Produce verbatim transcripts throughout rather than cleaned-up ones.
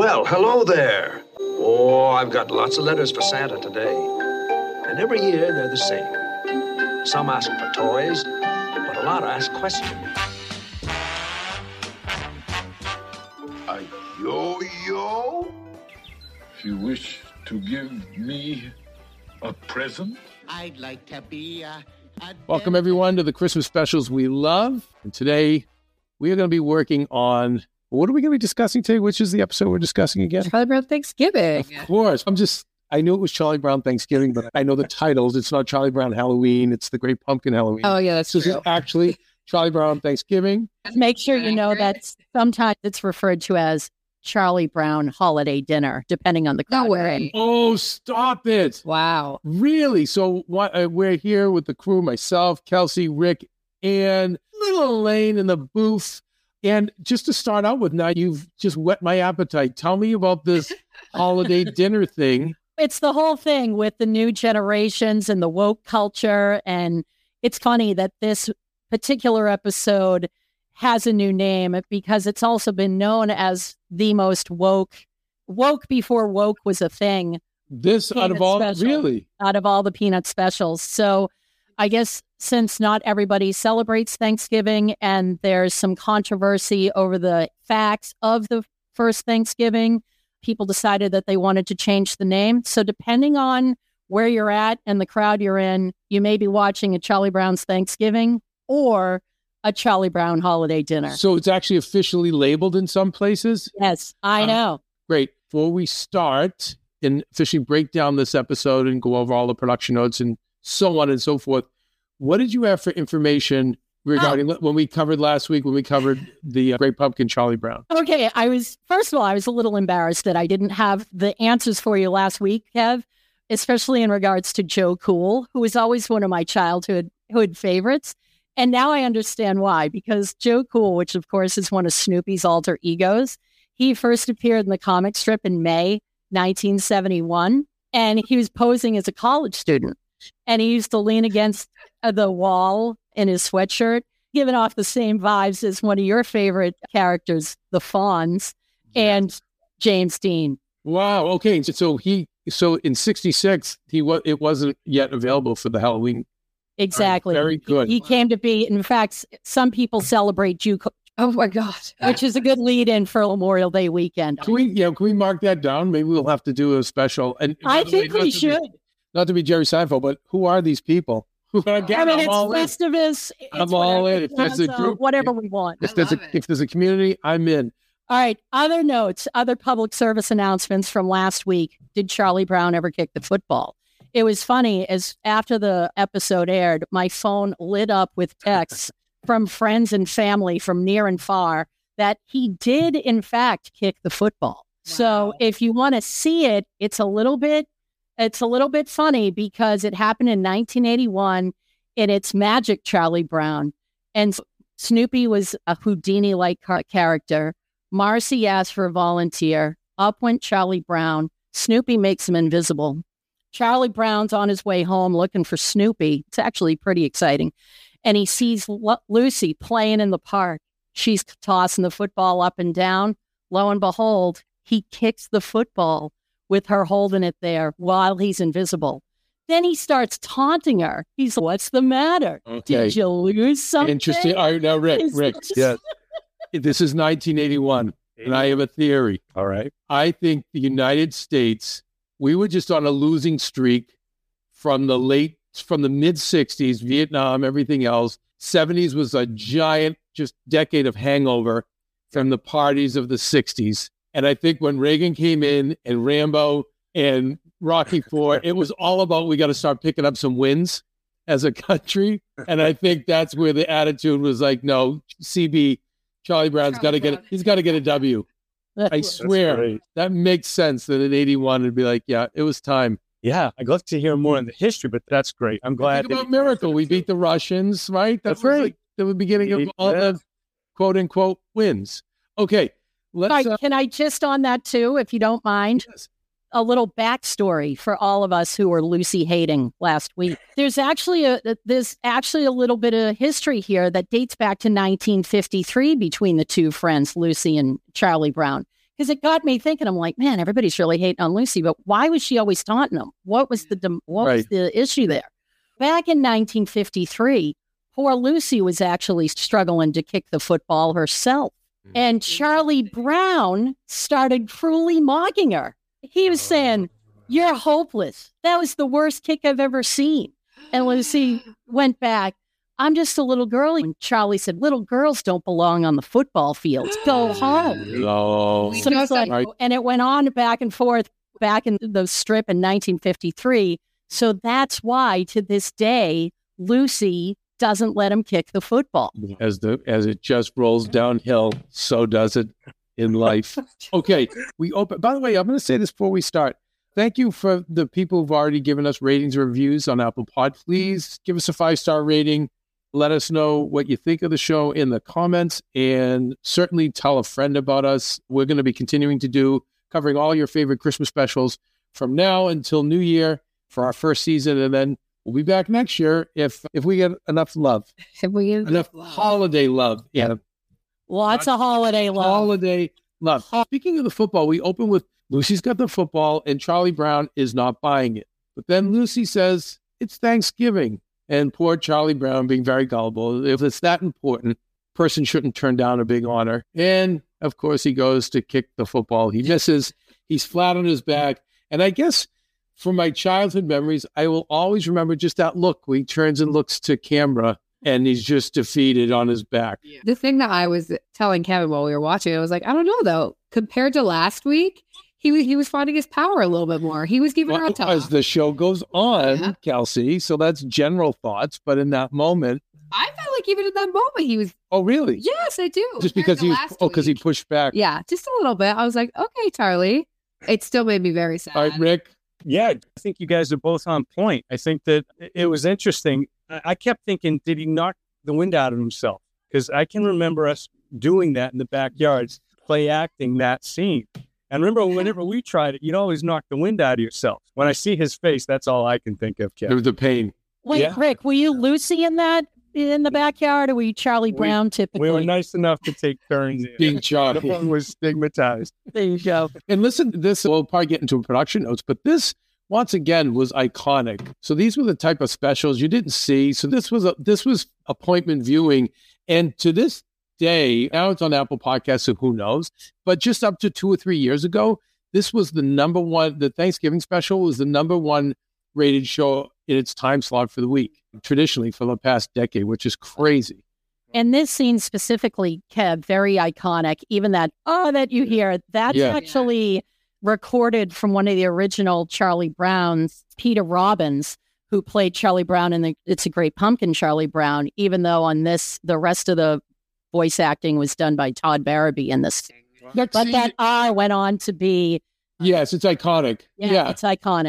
Well, hello there. Oh, I've got lots of letters for Santa today. And every year they're the same. Some ask for toys, but a lot ask questions. A yo-yo? If you wish to give me a present? I'd like to be a... a Welcome, everyone, to the Christmas specials we love. And today, we are going to be working on... What are we going to be discussing today? Which is the episode we're discussing again? Charlie Brown Thanksgiving. Of course. I'm just... I knew it was Charlie Brown Thanksgiving, but I know the titles. It's not Charlie Brown Halloween. It's the Great Pumpkin Halloween. Oh, yeah, that's This true. is actually Charlie Brown Thanksgiving. Make sure you know that sometimes it's referred to as Charlie Brown Holiday Dinner, depending on the crowd. No way. Oh, stop it. Wow. Really? So what, uh, we're here with the crew, myself, Kelsey, Rick, and little Elaine in the booth. And just to start out with, now you've just whet my appetite. Tell me about this holiday dinner thing. It's the whole thing with the new generations and the woke culture. And it's funny that this particular episode has a new name because it's also been known as the most woke, woke before woke was a thing. This out of all, special, really? Out of all the Peanut specials. So I guess since not everybody celebrates Thanksgiving and there's some controversy over the facts of the first Thanksgiving, people decided that they wanted to change the name. So depending on where you're at and the crowd you're in, you may be watching a Charlie Brown's Thanksgiving or a Charlie Brown holiday dinner. So it's actually officially labeled in some places? Yes, I Um, know. Great. Before we start and officially break down this episode and go over all the production notes and so on and so forth, what did you have for information regarding Oh. when we covered last week, when we covered the uh, Great Pumpkin Charlie Brown? Okay, I was, first of all, I was a little embarrassed that I didn't have the answers for you last week, Kev, especially in regards to Joe Cool, who was always one of my childhood hood favorites. And now I understand why, because Joe Cool, which of course is one of Snoopy's alter egos, he first appeared in the comic strip in May nineteen seventy-one, and he was posing as a college student. And he used to lean against uh, the wall in his sweatshirt, giving off the same vibes as one of your favorite characters, the Fonz, and James Dean. Wow. Okay. So, so he, so in sixty-six, he was, it wasn't yet available for the Halloween. Exactly. Right, very good. He, he came to be, in fact, some people celebrate Jew, Oh my God. which is a good lead in for Memorial Day weekend. Can we, yeah, can we mark that down? Maybe we'll have to do a special. And by I the think way, not we to be- should. Not to be Jerry Seinfeld, but who are these people? Again, I mean, I'm it's all in. Festivus. It's I'm all whatever. in. If there's a So group- whatever we want. If there's a, love it. if there's a community, I'm in. All right. Other notes, other public service announcements from last week. Did Charlie Brown ever kick the football? It was funny, as after the episode aired, my phone lit up with texts from friends and family from near and far that he did, in fact, kick the football. So if you want to see it, it's a little bit, it's a little bit funny because it happened in nineteen eighty-one and it's Magic Charlie Brown. And Snoopy was a Houdini-like car- character. Marcy asked for a volunteer. Up went Charlie Brown. Snoopy makes him invisible. Charlie Brown's on his way home looking for Snoopy. It's actually pretty exciting. And he sees Lu- Lucy playing in the park. She's tossing the football up and down. Lo and behold, he kicks the football with her holding it there while he's invisible. Then he starts taunting her. He's, what's the matter? Okay. Did you lose something? Interesting. All right, now, Rick, Is Rick, this- yes. This is nineteen eighty-one, and I have a theory. All right. I think the United States, we were just on a losing streak from the late, from the mid-sixties, Vietnam, everything else. seventies was a giant, just decade of hangover from the parties of the sixties. And I think when Reagan came in and Rambo and Rocky Four, it was all about we got to start picking up some wins as a country. And I think that's where the attitude was like, no, C B, Charlie Brown's got to get it. He's got to get a W. I swear great. that makes sense that in eighty-one it'd be like, yeah, it was time. Yeah, I'd love to hear more on the history, but that's great. I'm glad. Think that about you- Miracle. We beat the Russians, right? That That's was right. like the beginning of Yeah. all the quote unquote wins. Okay, let's. All right, uh, can I just on that too, if you don't mind? Yes. A little backstory for all of us who were Lucy hating last week. There's actually a there's actually a little bit of history here that dates back to nineteen fifty-three between the two friends, Lucy and Charlie Brown. because it got me thinking. I'm like, man, everybody's really hating on Lucy, but why was she always taunting him? What was the dem- what was Right. the issue there? Back in nineteen fifty-three, poor Lucy was actually struggling to kick the football herself. And Charlie Brown started cruelly mocking her. He was saying, "You're hopeless. That was the worst kick I've ever seen." And Lucy went back, "I'm just a little girl." And Charlie said, "Little girls don't belong on the football fields. Go home." No. So it's like, Right. and it went on back and forth back in the strip in nineteen fifty-three. So that's why to this day, Lucy doesn't let him kick the football. As the as it just rolls downhill, so does it in life. Okay, we open. By the way, I'm going to say this before we start. Thank you for the people who've already given us ratings and reviews on Apple Pod. Please give us a five-star rating. Let us know what you think of the show in the comments, and certainly tell a friend about us. We're going to be continuing to do, covering all your favorite Christmas specials from now until New Year for our first season, and then we'll be back next year if if we get enough love, If we enough holiday love. Yeah, Lots of holiday love. holiday love. Speaking of the football, we open with Lucy's got the football and Charlie Brown is not buying it. But then Lucy says, it's Thanksgiving. And poor Charlie Brown being very gullible. If it's that important, person shouldn't turn down a big honor. And of course, he goes to kick the football. He misses. He's flat on his back. And I guess from my childhood memories, I will always remember just that look where he turns and looks to camera and he's just defeated on his back. The thing that I was telling Kevin while we were watching, I was like, I don't know though. Compared to last week, he was he was finding his power a little bit more. He was giving her a Well, tough. as the show goes on, Yeah. Kelsey, so that's general thoughts. But in that moment, I felt like even in that moment he was. oh, really? Yes, I do. Just compared because to he, last oh, because he week. pushed back. Yeah, just a little bit. I was like, okay, Charlie. It still made me very sad. All right, Rick. Yeah, I think you guys are both on point. I think that it was interesting. I I kept thinking, did he knock the wind out of himself? Because I can remember us doing that in the backyards, play acting that scene. And remember, whenever we tried it, you'd always knock the wind out of yourself. When I see his face, that's all I can think of, There Kevin. was the pain. Wait, Yeah. Rick, were you Lucy in that in the backyard, or were you Charlie We- Brown typically? We were nice enough to take turns. Being No Charlie. one was stigmatized. There you go. And listen, this, we'll probably get into production notes, but this, once again, was iconic. So these were the type of specials you didn't see. So this was a, this was appointment viewing. And to this day, now it's on Apple Podcasts, so who knows? But just up to two or three years ago, this was the number one, the Thanksgiving special was the number one rated show in its time slot for the week, traditionally for the past decade, which is crazy. And this scene specifically, Kev, very iconic. Even that, oh, that you hear, that's Yeah. actually recorded from one of the original Charlie Browns, Peter Robbins, who played Charlie Brown in the It's a Great Pumpkin, Charlie Brown, even though on this, the rest of the voice acting was done by Todd Barabee in this. That But scene- that R went on to be, yes, it's iconic. yeah, yeah. it's iconic.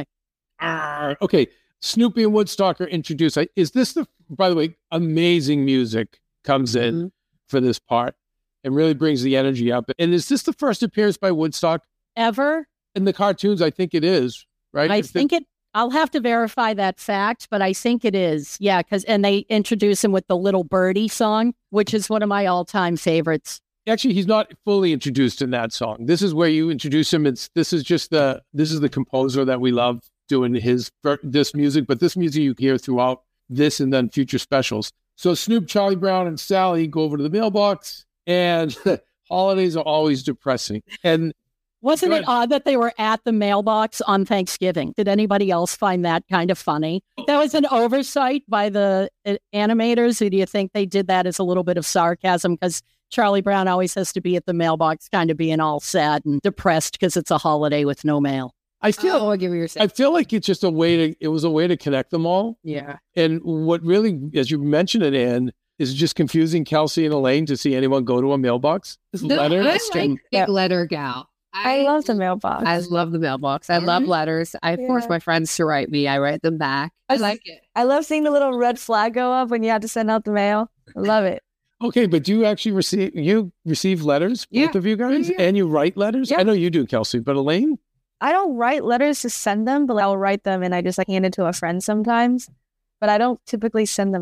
Ah, okay, Snoopy and Woodstocker introduced. I- Is this the, by the way, amazing music comes in Mhm. for this part and really brings the energy up. And is this the first appearance by Woodstock Ever? in the cartoons? I think it is, right? I If the- think it, I'll have to verify that fact, but I think it is. Yeah, because, and they introduce him with the Little Birdie song, which is one of my all time favorites. Actually, he's not fully introduced in that song. This is where you introduce him. It's this is just the this is the composer that we love doing his this music, but this music you hear throughout this and then future specials. So Snoop, Charlie Brown, and Sally go over to the mailbox, and holidays are always depressing. And Wasn't Good. it odd that they were at the mailbox on Thanksgiving? Did anybody else find that kind of funny? That was an oversight by the uh, animators. Or do you think they did that as a little bit of sarcasm? Because Charlie Brown always has to be at the mailbox, kind of being all sad and depressed because it's a holiday with no mail. I feel Oh, I give you your I feel like it's just a way to it was a way to connect them all. Yeah. And what really, as you mentioned it, Ann, is just confusing Kelsey and Elaine to see anyone go to a mailbox. This No, letter. I like and- big letter gal. I love the mailbox. I love the mailbox. I love letters. I force Yeah. my friends to write me. I write them back. I I like it. I love seeing the little red flag go up when you have to send out the mail. I love it. Okay, but do you actually receive you receive letters, both Yeah. of you guys, Yeah, yeah. and you write letters? Yeah. I know you do, Kelsey, but Elaine, I don't write letters to send them, but I'll write them and I just like hand it to a friend sometimes. But I don't typically send them out.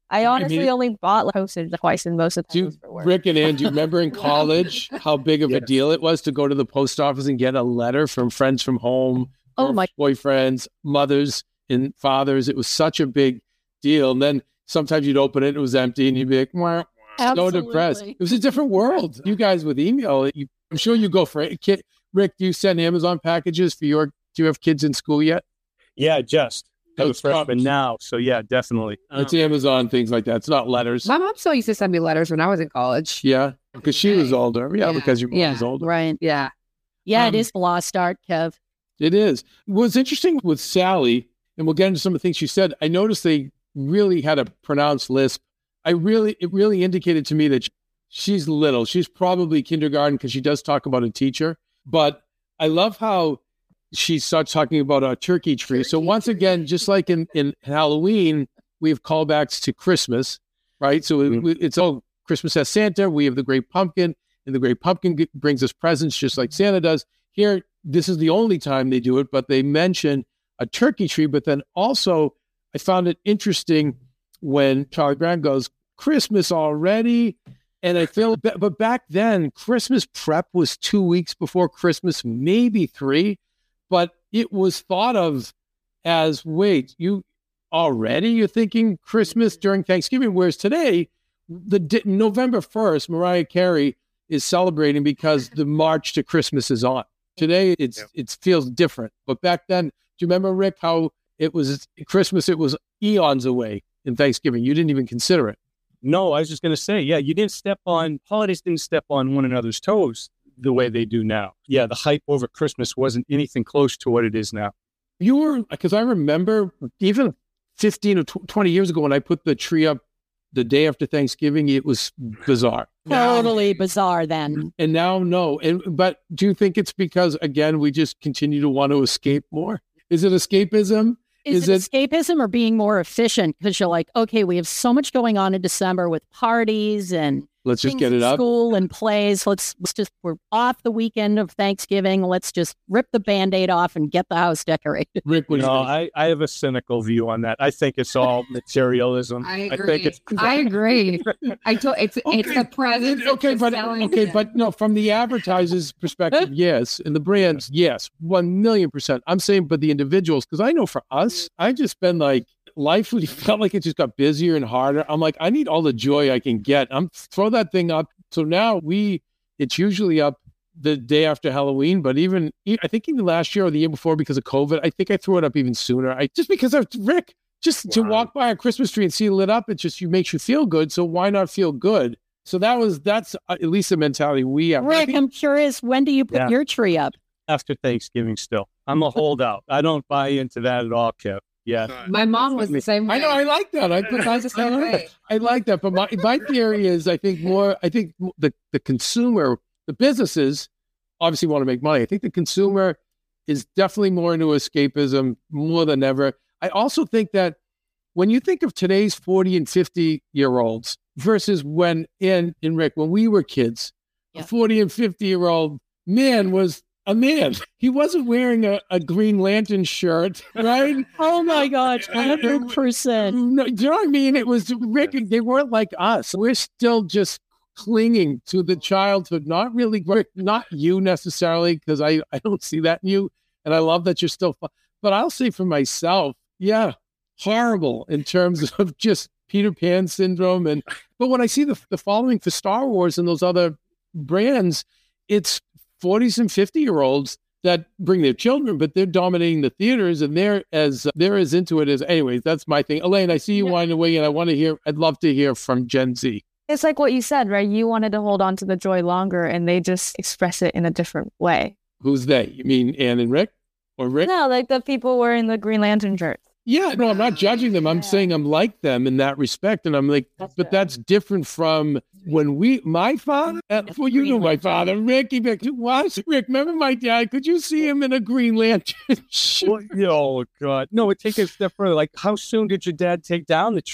I honestly I mean, only bought postage twice, and most of the do time you, it was for work. Rick and Ann, do you remember in college how big of Yes. a deal it was to go to the post office and get a letter from friends from home, Oh, or my- boyfriends, mothers, and fathers? It was such a big deal. And then sometimes you'd open it, it was empty, and you'd be like, "Wah." So Absolutely. depressed. It was a different world. You guys with email, you, I'm sure you go for it. Kid, Rick, do you send Amazon packages for your, do you have kids in school yet? Yeah, just. I have a It's freshman copies. now, so yeah, definitely. It's Amazon, things like that. It's not letters. My mom still used to send me letters when I was in college. Yeah, because she was older. Yeah, Yeah. because your mom Yeah. was older. Right. Yeah. Yeah, Um, it is a lost art, Kev. It is. What's interesting with Sally, and we'll get into some of the things she said, I noticed they really had a pronounced lisp. I really, it really indicated to me that she's little. She's probably kindergarten because she does talk about a teacher. But I love how she starts talking about a turkey tree. So once again, just like in, in Halloween, we have callbacks to Christmas, right? So it, Mhm. it's, oh, Christmas has Santa. We have the great pumpkin, and the great pumpkin g- brings us presents just like Santa does. Here, this is the only time they do it, but they mention a turkey tree. But then also, I found it interesting when Charlie Brown goes, Christmas already. And I feel, but back then, Christmas prep was two weeks before Christmas, maybe three, but it was thought of as, wait, you already, you're thinking Christmas during Thanksgiving, whereas today, the di- November first, Mariah Carey is celebrating because the march to Christmas is on. Today, it's Yeah. it feels different. But back then, do you remember, Rick, how it was Christmas, it was eons away in Thanksgiving. You didn't even consider it. No, I was just going to say, yeah, you didn't step on, holidays didn't step on one another's toes the way they do now. Yeah, the hype over Christmas wasn't anything close to what it is now. You were, because I remember even fifteen or tw- twenty years ago when I put the tree up the day after Thanksgiving, it was bizarre. Now- Totally bizarre then. and now, no. And but do you think it's because, again, we just continue to want to escape more? Is it escapism? Is, Is it, escapism or being more efficient? Because you're like, okay, we have so much going on in December with parties and Let's just things get it at up. school and plays. Let's, let's just, we're off the weekend of Thanksgiving. Let's just rip the Band-Aid off and get the house decorated. Rick, what do you No, think? I, I have a cynical view on that. I think it's all materialism. I I agree. think it's I agree. I told it's it's Okay. a present. Okay, it's but selling okay, it. but no, from the advertiser's perspective, yes, and the brands, yes, one million percent. I'm saying, but the individuals, because I know for us, I just been like, life really felt like it just got busier and harder. I'm like, I need all the joy I can get. I'm throw that thing up. So now we, it's usually up the day after Halloween, but even I think even last year or the year before because of COVID, I think I threw it up even sooner. I just because of Rick. Just to Wow. walk by a Christmas tree and see it lit up, it just you makes you feel good. So why not feel good? So that was that's uh, at least the mentality we have. I Rick, think- I'm curious, when do you put Yeah. your tree up? After Thanksgiving still. I'm a holdout. I don't buy into that at all, Kev. Yeah. My mom was the same way. I know I like that. I put I was the same way. I like that. But my my theory is, I think more. I think the the consumer, the businesses, obviously want to make money. I think the consumer is definitely more into escapism more than ever. I also think that when you think of today's forty and fifty year olds versus when in in Rick when we were kids, Yeah. a forty and fifty year old man was a man. He wasn't wearing a, a Green Lantern shirt, right? Oh my gosh, one hundred percent. No, do you know what I mean? It was Rick. They weren't like us. We're still just clinging to the childhood. Not really, Rick, not you necessarily, because I, I don't see that in you. And I love that you're still fun. But I'll say for myself, yeah, horrible in terms of just Peter Pan syndrome. And but when I see the the following for Star Wars and those other brands, it's forties and fifty year olds that bring their children, but they're dominating the theaters and they're as they're as into it as anyways. That's my thing. Elaine, I see you Yeah. winding away, and I want to hear. I'd love to hear from Gen Z. It's like what you said, right? You wanted to hold on to the joy longer, and they just express it in a different way. Who's they? You mean Ann and Rick, or Rick? No, like the people wearing the Green Lantern shirts. Yeah, no, I'm not judging them. I'm Yeah. saying I'm like them in that respect, and I'm like, but that's different from when we, my father. Uh, well, you knew my father, Rick. He Rick, was Rick. Remember my dad? Could you see him in a Green Lantern shirt? Well, oh God. No, it take it a step further. Like, how soon did your dad take down the tree?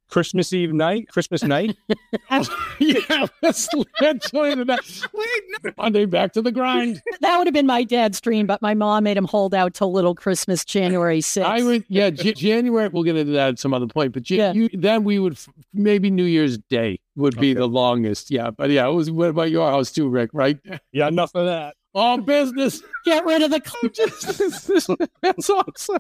Christmas Eve night, Christmas night. Yeah, that's literally the next. Monday, back to the grind. That would have been my dad's dream, but my mom made him hold out till little Christmas, January sixth. I would, yeah, J- January. We'll get into that at some other point, but J- Yeah. you, then we would f- maybe New Year's Day would be Okay. the longest. Yeah, but yeah, it was. What about your house too, Rick? Right? Yeah, enough of that. All business. Get rid of the That's awesome.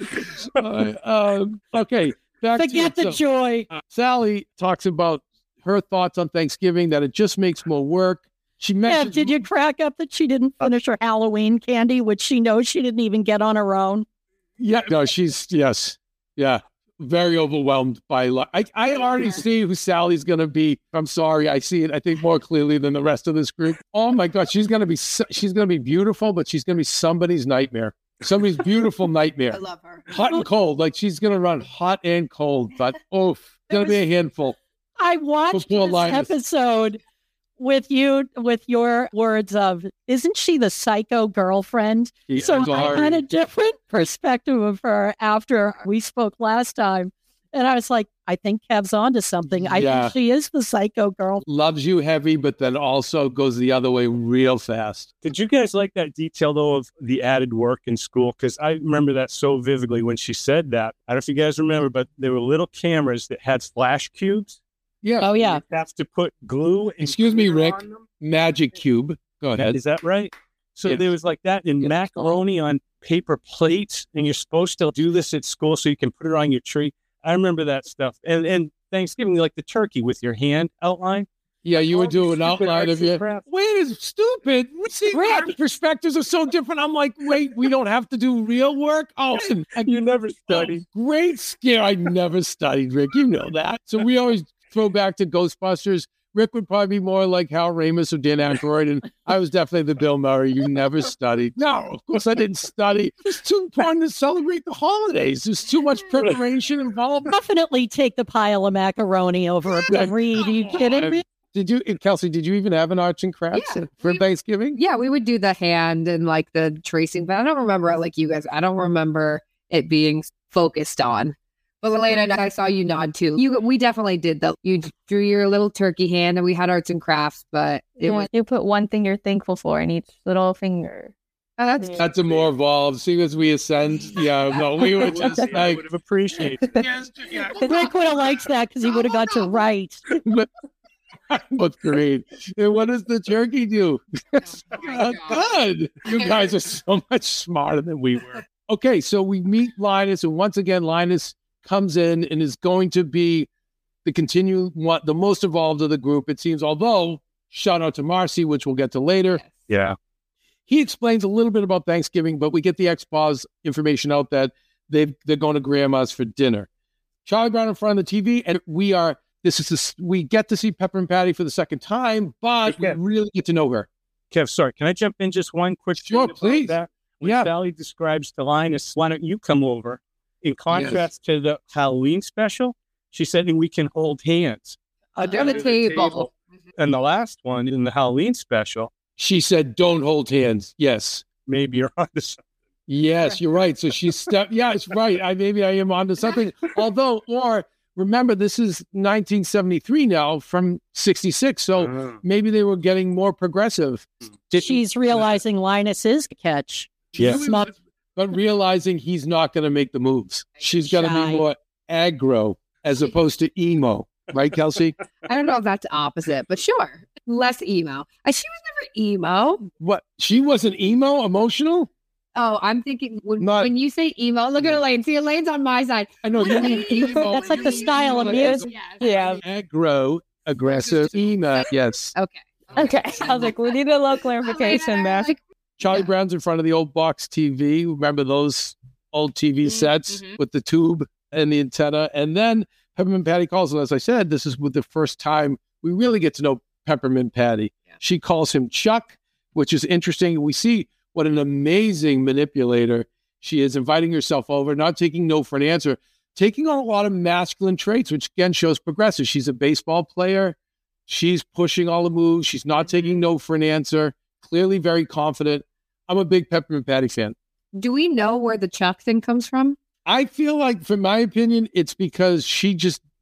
Uh, um, okay, back forget to the so, joy. uh, Sally talks about her thoughts on Thanksgiving, that it just makes more work. She Yeah, mentioned, did you crack up that she didn't finish her Halloween candy, which she knows she didn't even get on her own? Yeah, no, she's yes, yeah, very overwhelmed by. Li- I I already see who Sally's gonna be. I'm sorry, I see it. I think more clearly than the rest of this group. Oh my God, she's gonna be so- she's gonna be beautiful, but she's gonna be somebody's nightmare. Somebody's beautiful nightmare. I love her. Hot and cold, like she's gonna run hot and cold. But oof, gonna be a handful. I watched Poor this Linus. episode with you, with your words of, isn't she the psycho girlfriend? Yeah, So I sorry. had a different perspective of her after we spoke last time. And I was like, I think Kev's onto something. I Yeah. think she is the psycho girl. Loves you heavy, but then also goes the other way real fast. Did you guys like that detail though of the added work in school? Because I remember that so vividly when she said that. I don't know if you guys remember, but there were little cameras that had flash cubes. Yeah. Oh, yeah. You have to put glue. And Excuse me, glitter Rick. on them. Magic cube. Go ahead. Is that right? So Yes. there was like that in Yes. macaroni on paper plates, and you're supposed to do this at school so you can put it on your tree. I remember that stuff. And and Thanksgiving, like the turkey with your hand outline. Yeah, you would do an Stupid outline of arts and your. crafts. Wait, it's stupid. We see our perspectives are so different. I'm like, wait, we don't have to do real work. Oh, and- You never studied. oh, great scare. I never studied, Rick. You know that. So we always throw back to Ghostbusters. Rick would probably be more like Hal Ramis or Dan Aykroyd, and I was definitely the Bill Murray. You never studied. No, of course I didn't study. It's too important to celebrate the holidays. There's too much preparation involved. Definitely take the pile of macaroni over a good read. Are you kidding me? Did you, Kelsey? Did you even have an arts and crafts Yeah, for we- Thanksgiving? Yeah, we would do the hand and like the tracing, but I don't remember it like you guys. I don't remember it being focused on. But Elena, I saw you nod too. You, we definitely did though. You drew your little turkey hand, and we had arts and crafts. But it Yeah, was you put one thing you're thankful for in each little finger. oh, that's Yeah. That's a more evolved. See, as we ascend, yeah, no, we were just I like, would have appreciated it. Rick would have liked that because he would have got to write. what's great? And what does the turkey do? Uh, good. You guys are so much smarter than we were. Okay, so we meet Linus, and once again, Linus comes in and is going to be the continue what the most evolved of the group, it seems. Although, shout out to Marcy, which we'll get to later. Yeah. He explains a little bit about Thanksgiving, but we get the X-Pause information out that they've, they're going to grandma's for dinner. Charlie Brown in front of the T V, and we are, this is, this, we get to see Pepper and Patty for the second time, but we Yeah. really get to know her. Kev, sorry, can I jump in just one quick Sure, thing about please. that? When Yeah. Sally describes to Linus, why don't you come over? In contrast to the Halloween special, she said we can hold hands. under the table. And the last one in the Halloween special, She said, don't hold hands. Yes. maybe you're on to something. Yes, you're right. So she stepped. Yeah, it's right. I maybe I am onto something. Although, or remember, this is nineteen seventy-three now from sixty-six. So Ah. maybe they were getting more progressive. Did- She's realizing Linus is a catch. Yeah. Smart. but realizing he's not going to make the moves. She's going to Shy. be more aggro as opposed to emo, right, Kelsey? I don't know if that's opposite, but sure, less emo. I, she was never emo. What? She wasn't emo, emotional? Oh, I'm thinking when, Not- when you say emo, look at Elaine. See, Elaine's on my side. I know you mean emo. That's like the style of music. Yeah. Aggro, aggressive, emo. Yes. Okay. Okay. I was like, we need a little clarification there. Charlie Brown's in front of the old box T V. Remember those old T V sets mhm. with the tube and the antenna? And then Peppermint Patty calls, and as I said, this is with the first time we really get to know Peppermint Patty. She calls him Chuck, which is interesting. We see what an amazing manipulator she is, inviting herself over, not taking no for an answer, taking on a lot of masculine traits, which again shows progressive. She's a baseball player. She's pushing all the moves. She's not taking no for an answer. Clearly very confident. I'm a big Peppermint Patty fan. Do we know where the Chuck thing comes from? I feel like, from my opinion, it's because she just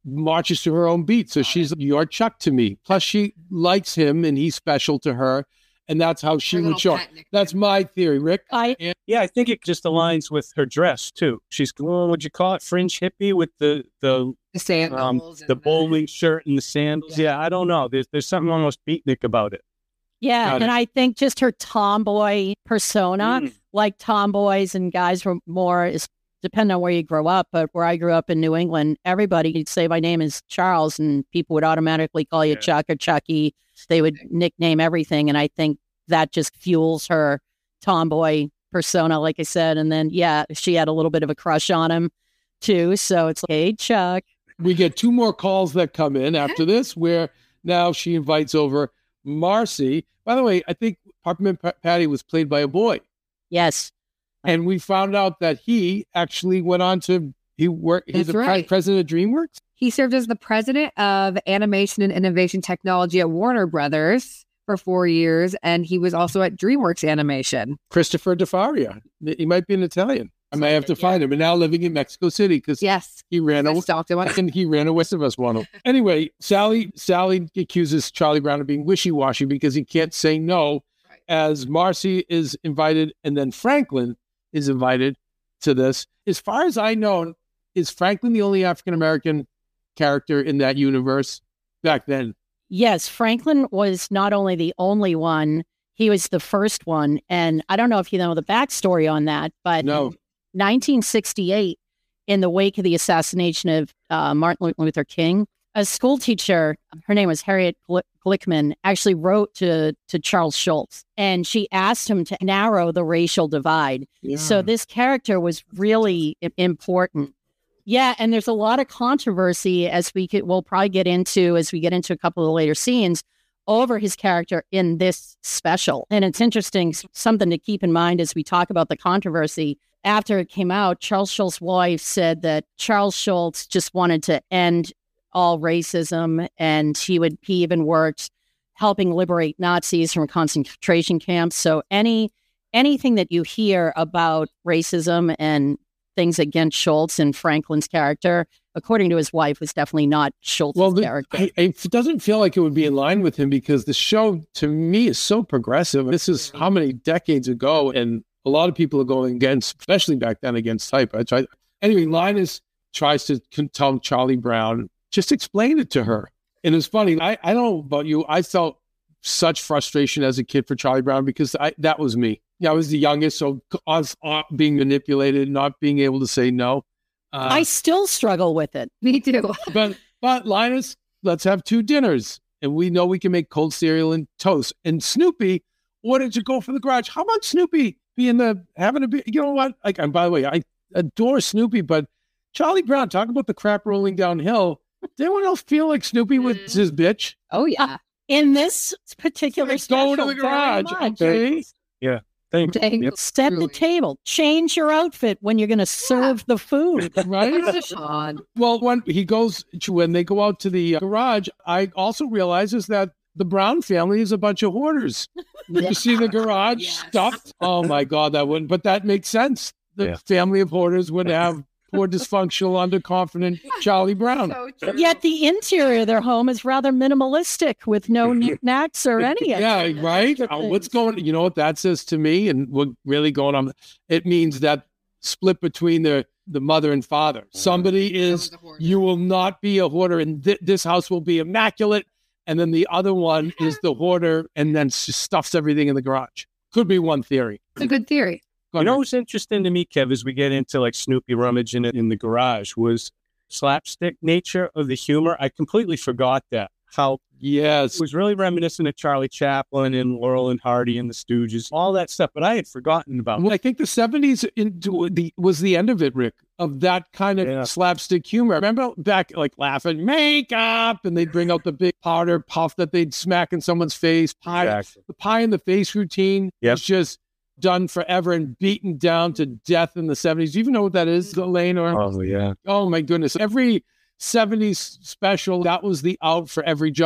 marches to her own beat. So she's you're Chuck to me. Plus she likes him and he's special to her. And that's how she would show. That's my theory, Rick. I And- Yeah, I think it just aligns with her dress too. She's, well, would you call it fringe hippie with the the The sandals. um, and the bowling shirt and the sandals? Yeah, I don't know. There's there's something almost beatnik about it. yeah, Got and I think just her tomboy persona, Mm. like tomboys and guys were more is depending on where you grow up, but where I grew up in New England, everybody would say my name is Charles and people would automatically call you Yeah. Chuck or Chucky. They would nickname everything. And I think that just fuels her tomboy persona, like I said. And then, yeah, she had a little bit of a crush on him too. So it's like, hey, Chuck. We get two more calls that come in after this, where now she invites over Marcy. By the way, I think Peppermint P- Patty was played by a boy. Yes. And we found out that he actually went on to, he worked, he's That's the pre- right. president of DreamWorks. He served as the president of animation and innovation technology at Warner Brothers for four years, and he was also at DreamWorks Animation. Christopher DeFaria. He might be an Italian. I may have to find him. And now living in Mexico City because Yes, he ran I away. stalked him. And he ran away from us one. Anyway, Sally Sally accuses Charlie Brown of being wishy-washy because he can't say no, as Marcy is invited and then Franklin is invited to this. As far as I know, is Franklin the only African-American character in that universe back then? Yes, Franklin was not only the only one, he was the first one. And I don't know if you know the backstory on that, but No. in nineteen sixty-eight, in the wake of the assassination of uh, Martin Luther King, a school teacher, her name was Harriet Gl- Glickman, actually wrote to, to Charles Schultz, and she asked him to narrow the racial divide. Yeah. So this character was really i- important. Yeah, and there's a lot of controversy as we could, we'll probably get into as we get into a couple of the later scenes over his character in this special. And it's interesting, s- something to keep in mind as we talk about the controversy. After it came out, Charles Schultz's wife said that Charles Schultz just wanted to end all racism, and he would he even worked helping liberate Nazis from concentration camps. So any anything that you hear about racism and things against Schultz and Franklin's character, according to his wife, was definitely not Schultz's Well, the, character. I, it doesn't feel like it would be in line with him because the show, to me, is so progressive. This is how many decades ago, and a lot of people are going against, especially back then, against type. I tried. Anyway, Linus tries to con- tell Charlie Brown, just explain it to her. And it's funny. I, I don't know about you. I felt such frustration as a kid for Charlie Brown because I, that was me. Yeah, I was the youngest, so I was uh, being manipulated, not being able to say no. Uh, I still struggle with it. Me too. but but Linus, let's have two dinners, and we know we can make cold cereal and toast. And Snoopy wanted to go for the garage. How about Snoopy being the having a be- you know what? Like, and by the way, I adore Snoopy, but Charlie Brown, talk about the crap rolling downhill. Did anyone else feel like Snoopy was his bitch? Oh, yeah. In this particular Let's go to special, the very garage. much. Okay. Yeah. Thank you. Dang. Yep. Set the Truly. table. Change your outfit when you're going to serve the food. Right? Sean. Well, when he goes to, when they go out to the uh, garage, I also realizes that the Brown family is a bunch of hoarders. You see the garage Yes. stuffed. Oh my God, that wouldn't. But that makes sense. The Yeah. family of hoarders would have poor, dysfunctional, underconfident Charlie Brown. So true. Yet the interior of their home is rather minimalistic with no knickknacks or any. Yeah, extra right. things. Uh, what's going? You know what that says to me, and we're really going on. It means that split between the the mother and father. Somebody is. You will not be a hoarder, and th- this house will be immaculate. And then the other one is the hoarder, and then s- stuffs everything in the garage. Could be one theory. It's a good theory. Go You know ahead. what's interesting to me, Kev, as we get into like Snoopy rummaging in, in the garage was slapstick nature of the humor. I completely forgot that. How Yes. it was really reminiscent of Charlie Chaplin and Laurel and Hardy and the Stooges, all that stuff. But I had forgotten about Well, I think the seventies into the was the end of it, Rick, of that kind of Yeah. slapstick humor. Remember back, like laughing makeup, and they'd bring out the big powder puff that they'd smack in someone's face. Pie, Exactly. the pie in the face routine Yep. was just done forever and beaten down to death in the seventies. Do you even know what that is, Elaine? Or Oh, yeah. oh my goodness, every seventies special that was the out for every joke.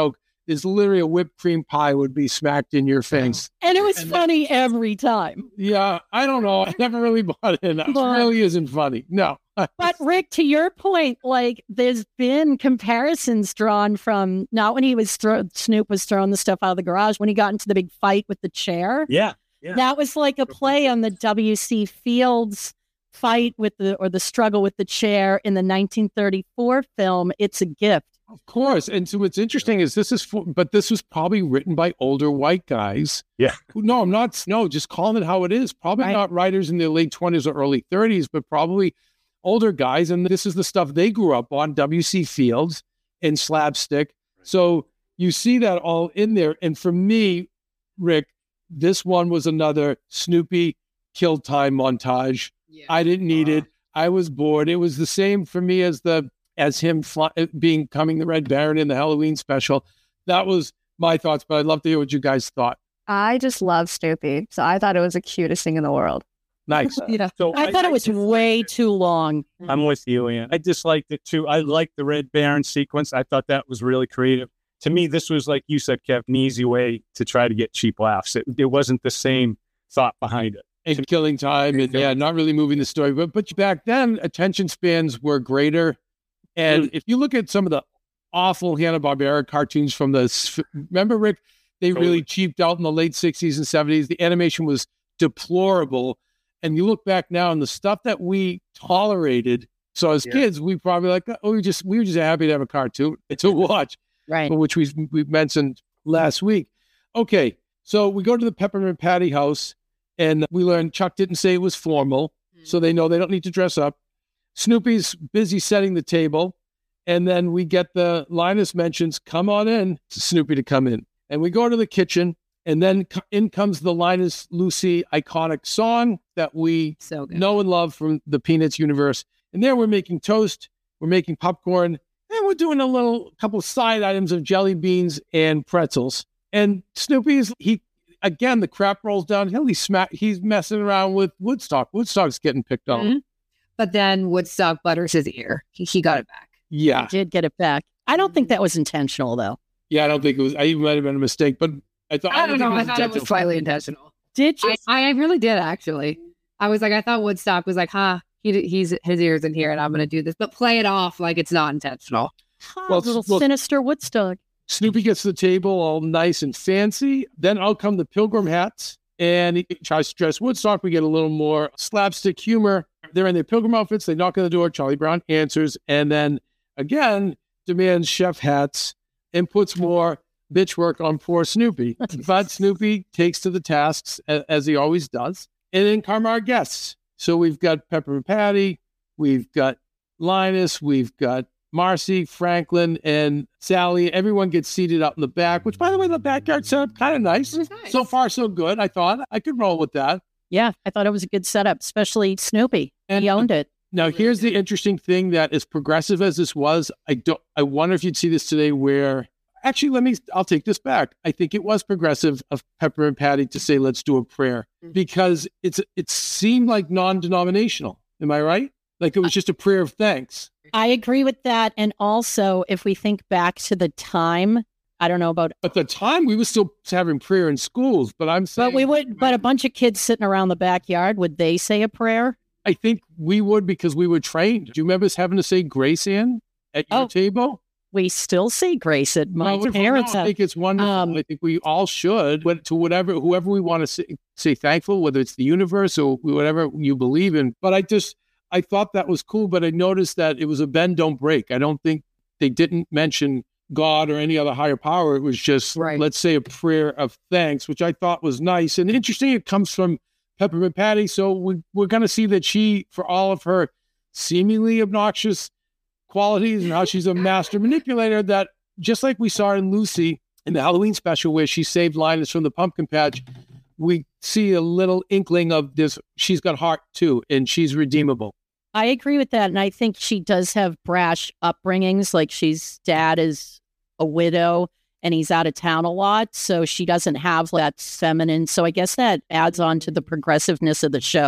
there's literally a whipped cream pie would be smacked in your face. And it was funny every time. Yeah, I don't know. I never really bought in. It But- really isn't funny. No. But Rick, to your point, like there's been comparisons drawn from not when he was throw, Snoop was throwing the stuff out of the garage, when he got into the big fight with the chair. Yeah. Yeah. That was like a play on the W C Fields fight with the or the struggle with the chair in the nineteen thirty-four film It's a Gift. Of course. And so what's interesting is this is, for, but this was probably written by older white guys. Yeah. Who- No, I'm not. No, just calling it how it is. Probably Right. not writers in their late twenties or early thirties, but probably older guys. And this is the stuff they grew up on, W C Fields and slapstick. So you see that all in there. And for me, Rick, this one was another Snoopy kill time montage. Yeah. I didn't need it. I was bored. It was the same for me as the as him fly, being coming the Red Baron in the Halloween special. That was my thoughts, but I'd love to hear what you guys thought. I just love Snoopy, so I thought it was the cutest thing in the world. Nice. Yeah. So I thought it was way too long. I'm with you, Ian. I disliked it too. I liked the Red Baron sequence. I thought that was really creative. To me, this was, like you said, Kev, an easy way to try to get cheap laughs. It, it wasn't the same thought behind it. And killing time and yeah, not really moving the story. But but back then, attention spans were greater. And if you look at some of the awful Hanna-Barbera cartoons from the, s- remember, Rick, they really cheaped out in the late sixties and seventies. The animation was deplorable. And you look back now and the stuff that we tolerated. So as Yeah. kids, we probably like, oh, we just we were just happy to have a cartoon to watch, Right. which we we mentioned last week. Okay, so we go to the Peppermint Patty house, and we learn Chuck didn't say it was formal, so they know they don't need to dress up. Snoopy's busy setting the table, and then we get the Linus mentions, "Come on in," to Snoopy to come in, and we go to the kitchen, and then co- in comes the Linus Lucy iconic song that we So good. know and love from the Peanuts universe. And there we're making toast, we're making popcorn, and we're doing a little couple of side items of jelly beans and pretzels. And Snoopy's he again the crap rolls downhill. He's smack he's messing around with Woodstock. Woodstock's getting picked on. Mhm. But then Woodstock butters his ear. He, he got it back. Yeah, Did get it back. I don't think that was intentional, though. yeah. I don't think it was. I even might have been a mistake, but I thought I don't know. think I thought it was intentional. slightly intentional. Did you? I, I really did, actually. I was like, I thought Woodstock was like, huh, he, he's his ears in here and I'm going to do this. But play it off like it's not intentional. Huh, Well, little well- sinister Woodstock. Snoopy gets to the table all nice and fancy. Then out come the pilgrim hats, and he tries to dress Woodstock. We get a little more slapstick humor. They're in their pilgrim outfits. They knock on the door. Charlie Brown answers, and then again demands chef hats and puts more bitch work on poor Snoopy. But Snoopy takes to the tasks as, as he always does. And then come our guests. So we've got Peppermint Patty, we've got Linus, we've got Marcy, Franklin, and Sally. Everyone gets seated out in the back, which, by the way, the backyard setup kind of nice. It was nice. So far, so good. I thought I could roll with that. Yeah, I thought it was a good setup, especially Snoopy. And He owned it. now, here's the interesting thing: that as progressive as this was, I don't. I wonder if you'd see this today. Where actually, let me. I'll take this back. I think it was progressive of Peppermint Patty to say, "Let's do a prayer," because it's it seemed like non-denominational. Am I right? Like it was just a prayer of thanks. I agree with that. And also, if we think back to the time, I don't know about, At the time, we were still having prayer in schools, but I'm saying, but we would, but a bunch of kids sitting around the backyard, would they say a prayer? I think we would because we were trained. Do you remember us having to say grace in at your Oh, table? We still say grace at my Wonderful. parents' No, I house. think it's wonderful. Um, I think we all should, but to whatever, whoever we want to say, say thankful, whether it's the universe or whatever you believe in. But I just, I thought that was cool, but I noticed that it was a bend, don't break. I don't think they didn't mention God or any other higher power. It was just, Right. let's say a prayer of thanks, which I thought was nice. And interesting, it comes from Peppermint Patty. So we, we're going to see that she, for all of her seemingly obnoxious qualities and how she's a master manipulator, that just like we saw in Lucy in the Halloween special where she saved Linus from the pumpkin patch, we see a little inkling of this. She's got heart too, and she's redeemable. I agree with that. And I think she does have brash upbringings. Like she's dad is a widow and he's out of town a lot. So she doesn't have that feminine. So I guess that adds on to the progressiveness of the show.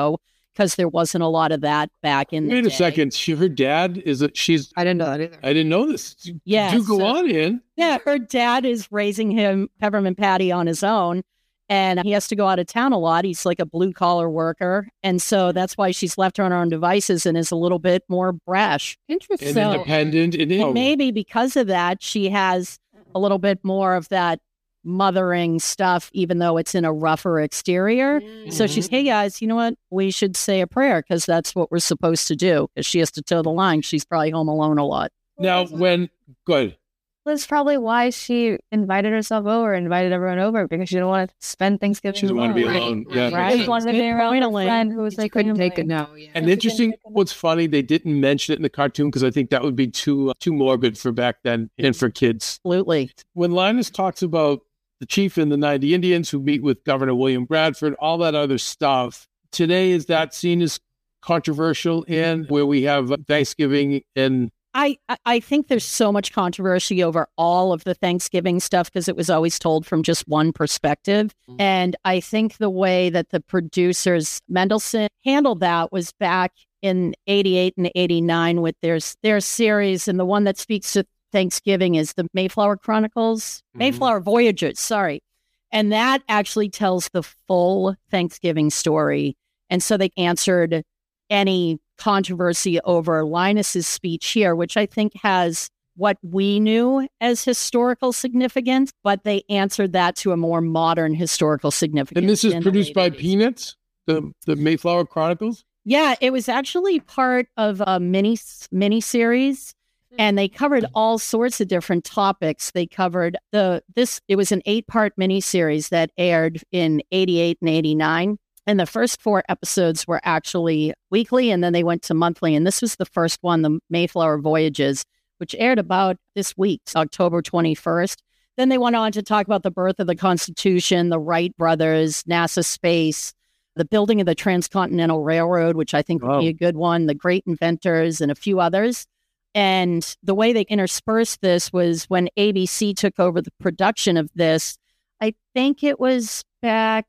because there wasn't a lot of that back in the Wait a day. second. She, her dad is a, she's, I didn't know that either. I didn't know this. Yeah, Do go so- on in. Yeah, her dad is raising him, Peppermint Patty, on his own. And he has to go out of town a lot. He's like a blue collar worker. And so that's why she's left her on her own devices and is a little bit more brash. Interesting. And So- independent. And, And maybe because of that, she has a little bit more of that mothering stuff, even though it's in a rougher exterior. So she's, hey guys, you know what? We should say a prayer because that's what we're supposed to do. Because she has to toe the line. She's probably home alone a lot. Now, when, go ahead. That's probably why she invited herself over, invited everyone over, because she didn't want to spend Thanksgiving She doesn't want to be alone. alone. Yeah. She Right. just wanted to be Good around point, her Elaine. friend who was She like couldn't family. take it now. Yeah. And interesting, what's funny, they didn't mention it in the cartoon because I think that would be too uh, too morbid for back then and for kids. Absolutely. When Linus talks about the chief and the ninety Indians who meet with Governor William Bradford, all that other stuff, today is that seen as controversial in where we have Thanksgiving and I, I- I think there's so much controversy over all of the Thanksgiving stuff because it was always told from just one perspective. And I think the way that the producers, Mendelsohn, handled that was back in eighty-eight and eighty-nine with their, their series. And the one that speaks to Thanksgiving is the Mayflower Chronicles, Mhm. Mayflower Voyagers, sorry. And that actually tells the full Thanksgiving story. And so they answered any controversy over Linus's speech here, which I think has what we knew as historical significance, but they answered that to a more modern historical significance. and this is in the produced late by eighties. Peanuts, the the Mayflower Chronicles. Yeah, it was actually part of a mini mini series, and they covered all sorts of different topics. They covered the this. It was an eight part mini series that aired in eighty-eight and eighty-nine. And the first four episodes were actually weekly, and then they went to monthly. And this was the first one, the Mayflower Voyages, which aired about this week, October twenty-first. Then they went on to talk about the birth of the Constitution, the Wright brothers, NASA space, the building of the Transcontinental Railroad, which I think would Wow. be a good one, the great inventors, and a few others. And the way they interspersed this was when A B C took over the production of this. I think it was back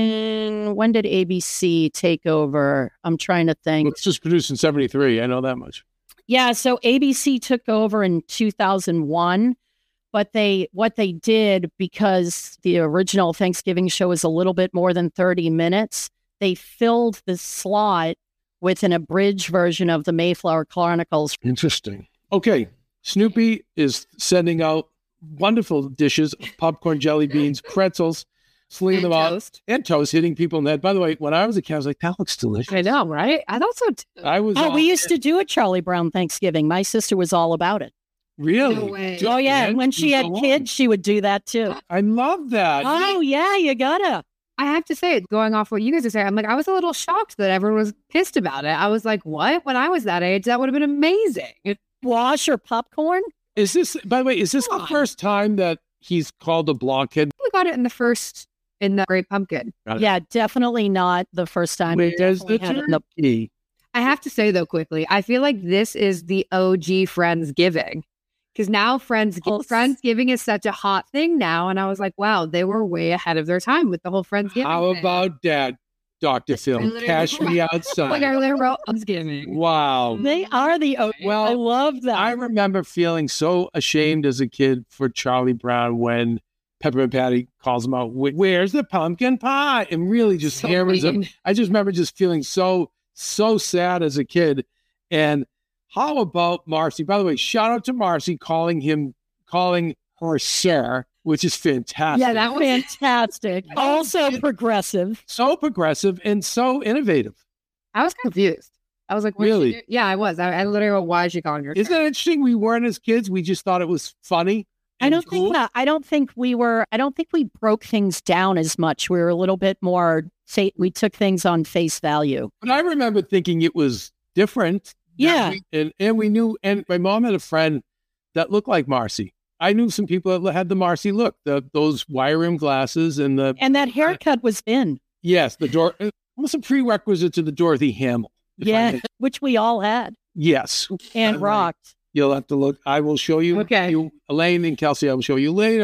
in, when did A B C take over? I'm trying to think. It's just produced in seventy-three. I know that much. Yeah, so A B C took over in two thousand one, but they what they did, because the original Thanksgiving show is a little bit more than thirty minutes, they filled the slot with an abridged version of the Mayflower Chronicles. Interesting. Okay, Snoopy is sending out wonderful dishes of popcorn, jelly beans, pretzels, slinging them out, Toast. and toast, hitting people in the head. By the way, when I was a kid, I was like, that looks delicious. I know, right? I thought so too. I was. Oh, all- we used to do a Charlie Brown Thanksgiving. My sister was all about it. really. No way. Just Oh, yeah. kids? When she had Go on. kids, she would do that too. I love that. Oh, yeah, you gotta. I have to say, going off what you guys are saying, I'm like, I was a little shocked that everyone was pissed about it. I was like, what? When I was that age, that would have been amazing. Wash or popcorn? Is this, by the way, is this Come the on. first time that he's called a blockhead? We got it in the first, in the Great Pumpkin. Got it. Yeah, definitely not the first time. We Where's the definitely had it in the- turkey? I have to say though, quickly, I feel like this is the O G Friendsgiving. Because now Friends Oh, s- Friendsgiving is such a hot thing now. And I was like, wow, they were way ahead of their time with the whole Friendsgiving. How thing. about that, Doctor Phil? literally- Cash me Like outside. I literally wrote Friendsgiving. Wow. They are the O- Well, I love that. I remember feeling so ashamed as a kid for Charlie Brown when Peppermint Patty calls him out, "Wh- where's the pumpkin pie?" And really just So hammers him. mean. I just remember just feeling so, so sad as a kid. And how about Marcy? By the way, shout out to Marcy calling him, calling her sir, which is fantastic. Yeah, that was Fantastic. Also progressive. so progressive and so innovative. I was confused. I was like, what is she Really? do- Yeah, I was. I, I literally wrote, why is she calling her? Isn't that interesting? We weren't as kids. We just thought it was funny. I and don't cool. think that. I don't think we were. I don't think we broke things down as much. We were a little bit more. Say, we took things on face value. But I remember thinking it was different. that Yeah. we- and, and we knew, and my mom had a friend that looked like Marcy. I knew some people that had the Marcy look, the those wire rim glasses and the, And that haircut was in. yes, the door, almost a prerequisite to the Dorothy Hamill. if I Yeah, may- which we all had Yes. and Right. rocked. You'll have to look. I will show you. Okay. you- Elaine and Kelsey, I will show you later.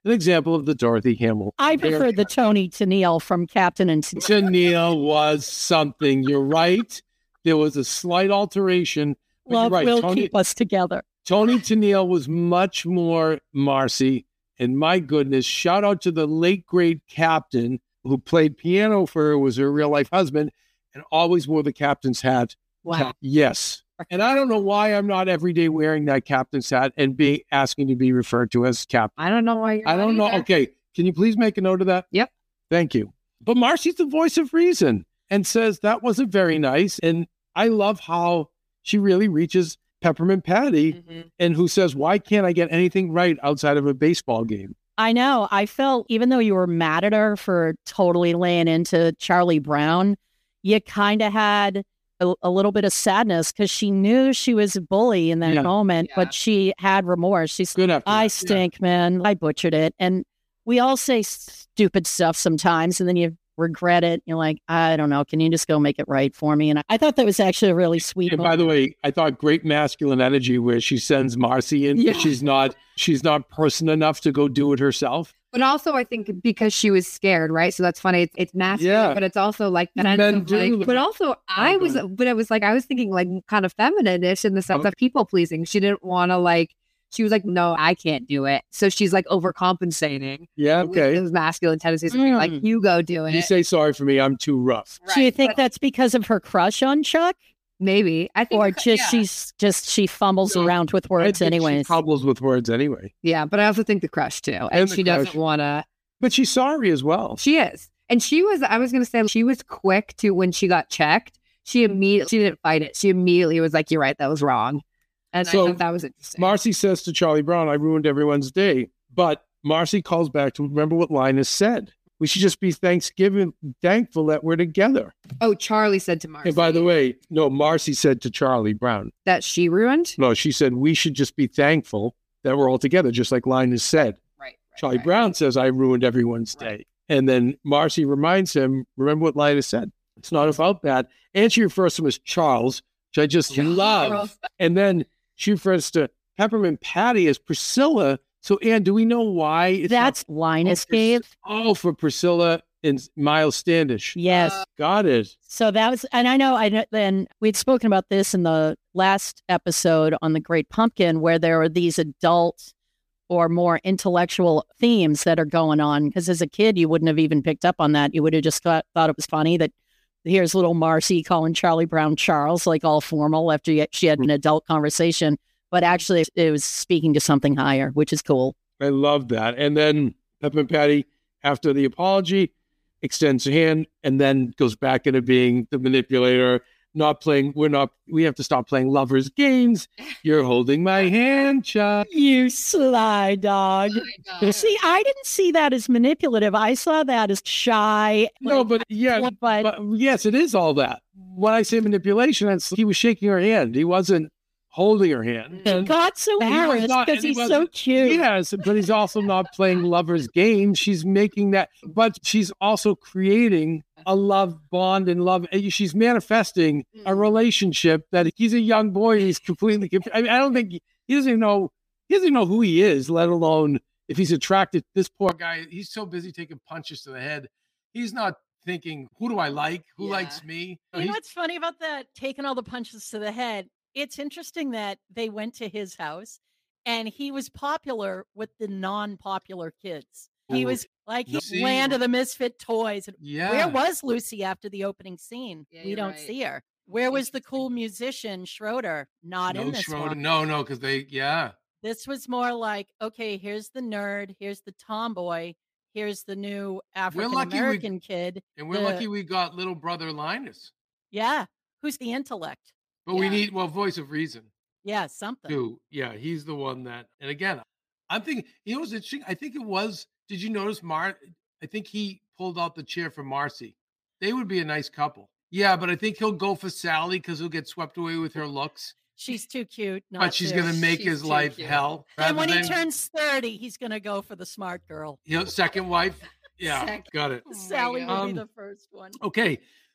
an example of the Dorothy Hamill. I prefer the Tony Tennille from Captain and Tennille was something. You're right. There was a slight alteration. But Love you're right. will Tony, keep us together. Tony Tennille was much more Marcy. And my goodness, shout out to the late great Captain who played piano for her, was her real life husband, and always wore the captain's hat. Wow. Yes. And I don't know why I'm not every day wearing that captain's hat and be asking to be referred to as captain. I don't know why you're I don't know. either. Okay. Can you please make a note of that? Yep. Thank you. But Marcy's the voice of reason and says that wasn't very nice. And I love how she really reaches Peppermint Patty Mm-hmm. and who says, why can't I get anything right outside of a baseball game? I know. I felt, even though you were mad at her for totally laying into Charlie Brown, you kind of had a, a little bit of sadness because she knew she was a bully in that Yeah. moment, Yeah. but she had remorse. She's, Good after I that. stink, man. I butchered it. And we all say stupid stuff sometimes, and then you regret it. You're like, I don't know. Can you just go make it right for me? And I, I thought that was actually a really sweet And by moment. the way, I thought great masculine energy where she sends Marcy in. Yeah. She's not she's not person enough to go do it herself. But also, I think because she was scared, right? So that's funny. It's, it's masculine, Yeah. but it's also like that. Men sense of, do. like- but also, I Oh, was, God. but it was like I was thinking like kind of feminine-ish in the sense Okay. of people pleasing. She didn't want to like. She was like, no, I can't do it. So she's like overcompensating. Yeah, with okay. Those masculine tendencies, of being like, Mm. you go do it. You say sorry for me, I'm too rough. Do you Right, think but that's because of her crush on Chuck? maybe? I think, Or it- just yeah. she's just she fumbles No, around with I words think anyways? She cobbles with words anyway. yeah, but I also think the crush too, and, And the she crush. doesn't want to. But she's sorry as well. She is. And she was, I was going to say, she was quick to when she got checked. She immediately, she didn't fight it. She immediately was like, you're right, that was wrong. And So, I thought that was interesting. Marcy says to Charlie Brown, I ruined everyone's day. But Marcy calls back to remember what Linus said. We should just be Thanksgiving thankful that we're together. oh, Charlie said to Marcy And by the way, no, Marcy said to Charlie Brown. that she ruined. No, she said we should just be thankful that we're all together, just like Linus said. Right. right Charlie right. Brown says, I ruined everyone's Right. day. And then Marcy reminds him, remember what Linus said. It's not about that. And she refers to him as Charles, which I just love. And then she refers to Peppermint Patty as Priscilla. So, Ann, do we know why? It's That's not- Linus oh, Pris- gave. Oh, for Priscilla and Miles Standish. Yes. Got it. So that was, and I know, I know, then we'd spoken about this in the last episode on The Great Pumpkin, where there are these adult or more intellectual themes that are going on. Because as a kid, you wouldn't have even picked up on that. You would have just thought, thought it was funny that here's little Marcy calling Charlie Brown Charles, like all formal after she- she had an adult conversation. But actually, it was speaking to something higher, which is cool. I love that. And then Peppermint Patty, after the apology, extends her hand and then goes back into being the manipulator, not playing. We're not, we have to stop playing lovers' games. You're holding my hand, Chuck. You sly dog. See, I didn't see that as manipulative. I saw that as shy. No, but yeah, but, but yes, it is all that. When I say manipulation, it's, he was shaking her hand. He wasn't holding her hand. he got so And he was embarrassed not- because and he he's so wasn't- cute. Yes, but he's also not playing lovers' games. She's making that, but she's also creating a love bond and love. She's manifesting a relationship that he's a young boy. He's completely. conf- I, mean, I don't think he, he doesn't even know. He doesn't even know who he is, let alone if he's attracted. This poor guy. He's so busy taking punches to the head. He's not thinking, "Who do I like? Who Yeah. likes me?" You know He's- what's funny about that? Taking all the punches to the head. It's interesting that they went to his house and he was popular with the non-popular kids. He Ooh. was like No. he land of the misfit toys. And yeah. Where was Lucy after the opening scene? Yeah, we you're don't right. see her. Where was the cool musician Schroeder? Not no, in this Schroeder. one. No, no, because they. Yeah. This was more like, okay, here's the nerd, here's the tomboy, here's the new African lucky we- American kid. And we're The- lucky we got little brother Linus. Yeah, who's the intellect? But we Yeah. need well, voice of reason. Yeah, something. Too. Yeah, he's the one that. And again, I'm thinking. You know what's interesting? I think it was. Did you notice Mar? I think he pulled out the chair for Marcy. They would be a nice couple. Yeah, but I think he'll go for Sally because he'll get swept away with her looks. She's too cute. Not But she's to. gonna make She's his too life cute. hell. And rather when he than- turns thirty, he's gonna go for the smart girl. you know, second wife. Yeah, Second- got it. Oh my Sally will be Um, the first one. Okay,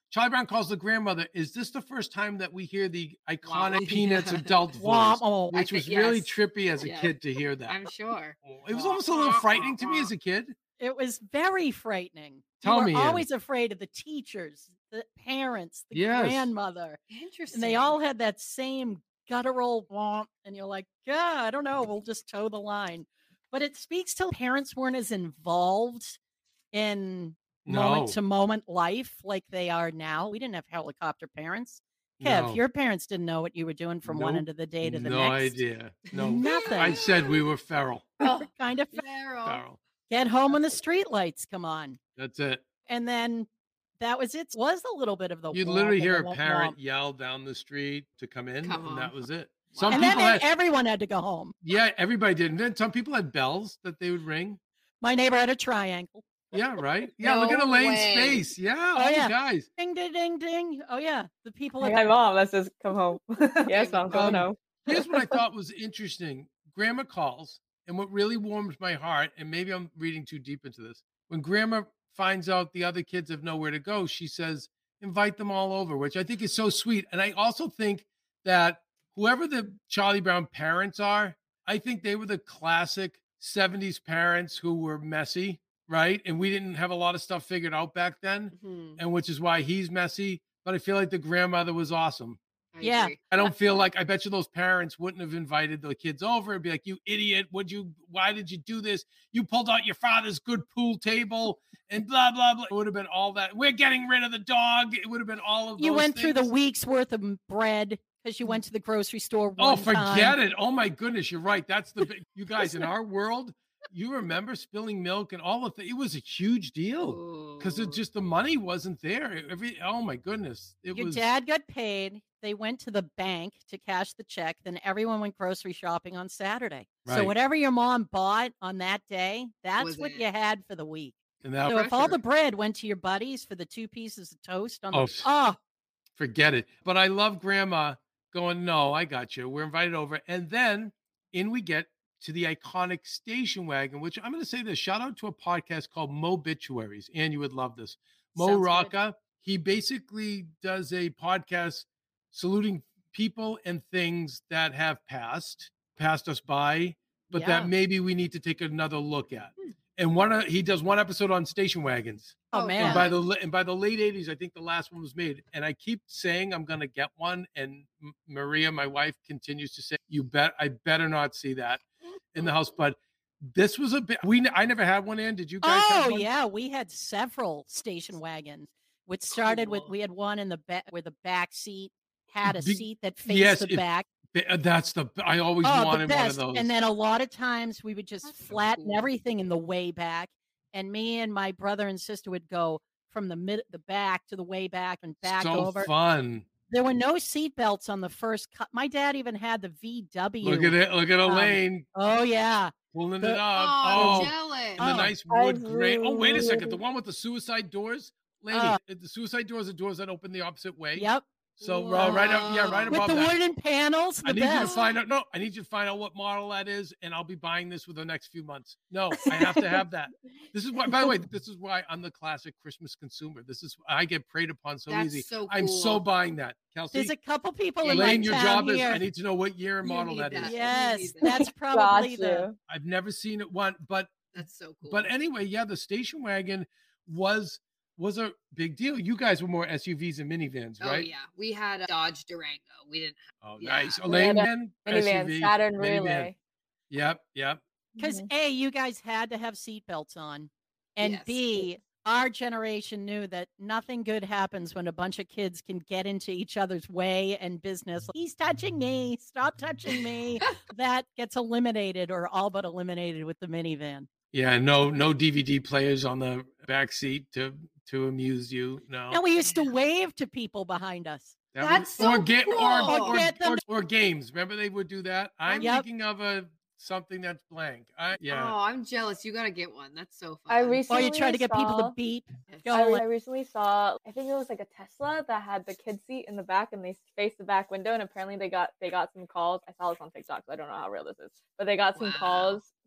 Charlie Brown calls the grandmother. Is this the first time that we hear the iconic Wow. Peanuts Yeah. adult voice, Womp, oh. which I was think- really yes. trippy as a Yes. kid to hear that? I'm sure. It was almost a little frightening to me as a kid. It was very frightening. Tell you were me, Annie. always afraid of the teachers, the parents, the Yes. grandmother. Interesting. And they all had that same guttural womp. And you're like, yeah, I don't know. We'll just toe the line. But it speaks to parents weren't as involved in moment No. to moment life like they are now. We didn't have helicopter parents. Kev, No. your parents didn't know what you were doing from one Nope. end of the day to the no next. idea. No. Nothing. I said we were feral. We're kind of Feral. Feral. get home when the street lights come on. That's it. And then that was it. Was a little bit of the You'd womp literally and hear the a womp parent womp. yell down the street to come in, Come and that on. was it. Wow. Some And then people they- had, everyone had to go home. yeah, everybody did. And then some people had bells that they would ring. My neighbor had a triangle. Yeah, right. Yeah, look at No Elaine's way. face. Yeah, Oh, all yeah. the guys. Ding, ding, ding, ding. Oh, yeah. The people Like, at my mom, let's just come home. Yes, mom, come Um, home. Here's what I thought was interesting. Grandma calls, and what really warms my heart, and maybe I'm reading too deep into this. When Grandma finds out the other kids have nowhere to go, she says, invite them all over, which I think is so sweet. And I also think that whoever the Charlie Brown parents are, I think they were the classic seventies parents who were messy, right? And we didn't have a lot of stuff figured out back then, Mhm. and which is why he's messy. But I feel like the grandmother was awesome. I Yeah. agree. I don't feel like I bet you those parents wouldn't have invited the kids over and be like, you idiot, would you why did you do this? You pulled out your father's good pool table and blah blah blah. It would have been all that. We're getting rid of the dog. It would have been all of those You went through the things. week's worth of m- bread because you went to the grocery store one Oh, forget time. it. Oh my goodness, you're right. That's the big you guys in our world. You remember spilling milk and all of that. It was a huge deal because it Ooh. just the money wasn't there. Every oh my goodness. It Your was dad got paid. They went to the bank to cash the check. Then everyone went grocery shopping on Saturday. So Right. whatever your mom bought on that day, that's Was what it. you had for the week. and that So if all pressure. the bread went to your buddies for the two pieces of toast on Oh, the oh, forget it. But I love grandma going, no, I got you. We're invited over. And then in we get to the iconic station wagon, which I'm going to say this shout out to a podcast called Mobituaries. And you would love this. Mo Sounds good. Rocca, he basically does a podcast saluting people and things that have passed, passed us by, but Yeah. that maybe we need to take another look at. Hmm. And one, of- he does one episode on station wagons. oh Oh, man. And by the la- and by the late eighties, I think the last one was made. And I keep saying I'm gonna get one. And M- Maria, my wife, continues to say, "You bet, I better not see that in the house." But this was a bit. We I never had one. In did you guys? have Oh one? yeah, we had several station wagons. Which started with Cool. we had one in the back where the back seat had a Be- seat that faced yes, the if- back. Th- That's the. I always Oh, the wanted one of best. those. And then a lot of times we would just That's so flatten cool. everything in the way back. And me and my brother and sister would go from the mid the back to the way back and back so over. fun. There were no seat belts on the first cut. My dad even had the V W. Look at it. Look at um, Elaine Oh yeah. pulling the- it up. Oh, Oh, jealous. and the Oh, nice I wood grain. Oh, wait a second. The really- one with the suicide doors. Lady, Oh. the suicide doors are doors that open the opposite way. Yep. So uh, right up, yeah, right Whoa. With above the that. wooden panels. The I need you to best. find out. No, I need you to find out what model that is, and I'll be buying this within the next few months. No, I have to have that. This is why. By the way, this is why I'm the classic Christmas consumer. This is I get preyed upon so That's easy. so I'm so cool. buying that, Kelsey. There's a couple people in Elaine, my your town job is. here. I need to know what year and You model need that is. that. Yes, need that. that's Got probably the you. I've never seen it one, but That's so cool. but anyway, yeah, the station wagon was was a big deal. You guys were more S U Vs and minivans, oh right? yeah, we had a Dodge Durango. We didn't. Oh, Yeah. nice. We Elaine, had a then Minivan, S U V, Saturn minivan. Relay. Yep, yep. because Mhm. A, you guys had to have seatbelts on. And Yes. B, our generation knew that nothing good happens when a bunch of kids can get into each other's way and business. He's touching me. Stop touching me. That gets eliminated or all but eliminated with the minivan. Yeah, no, no D V D players on the back seat to to amuse you. No, And we used to wave to people behind us. That That's was- or, so ga- cool. or, Or or, get them or, or games. Remember they would do that. I'm Yep. thinking of a something that's blank. I yeah. Oh, I'm jealous. You gotta get one. That's so fun. I Or recently you try to get people to saw- beep. Yes. Go I, like- I recently saw, I think it was like a Tesla that had the kid seat in the back, and they faced the back window, and apparently they got they got some calls. I saw this on TikTok, so I don't know how real this is, but they got some Wow. calls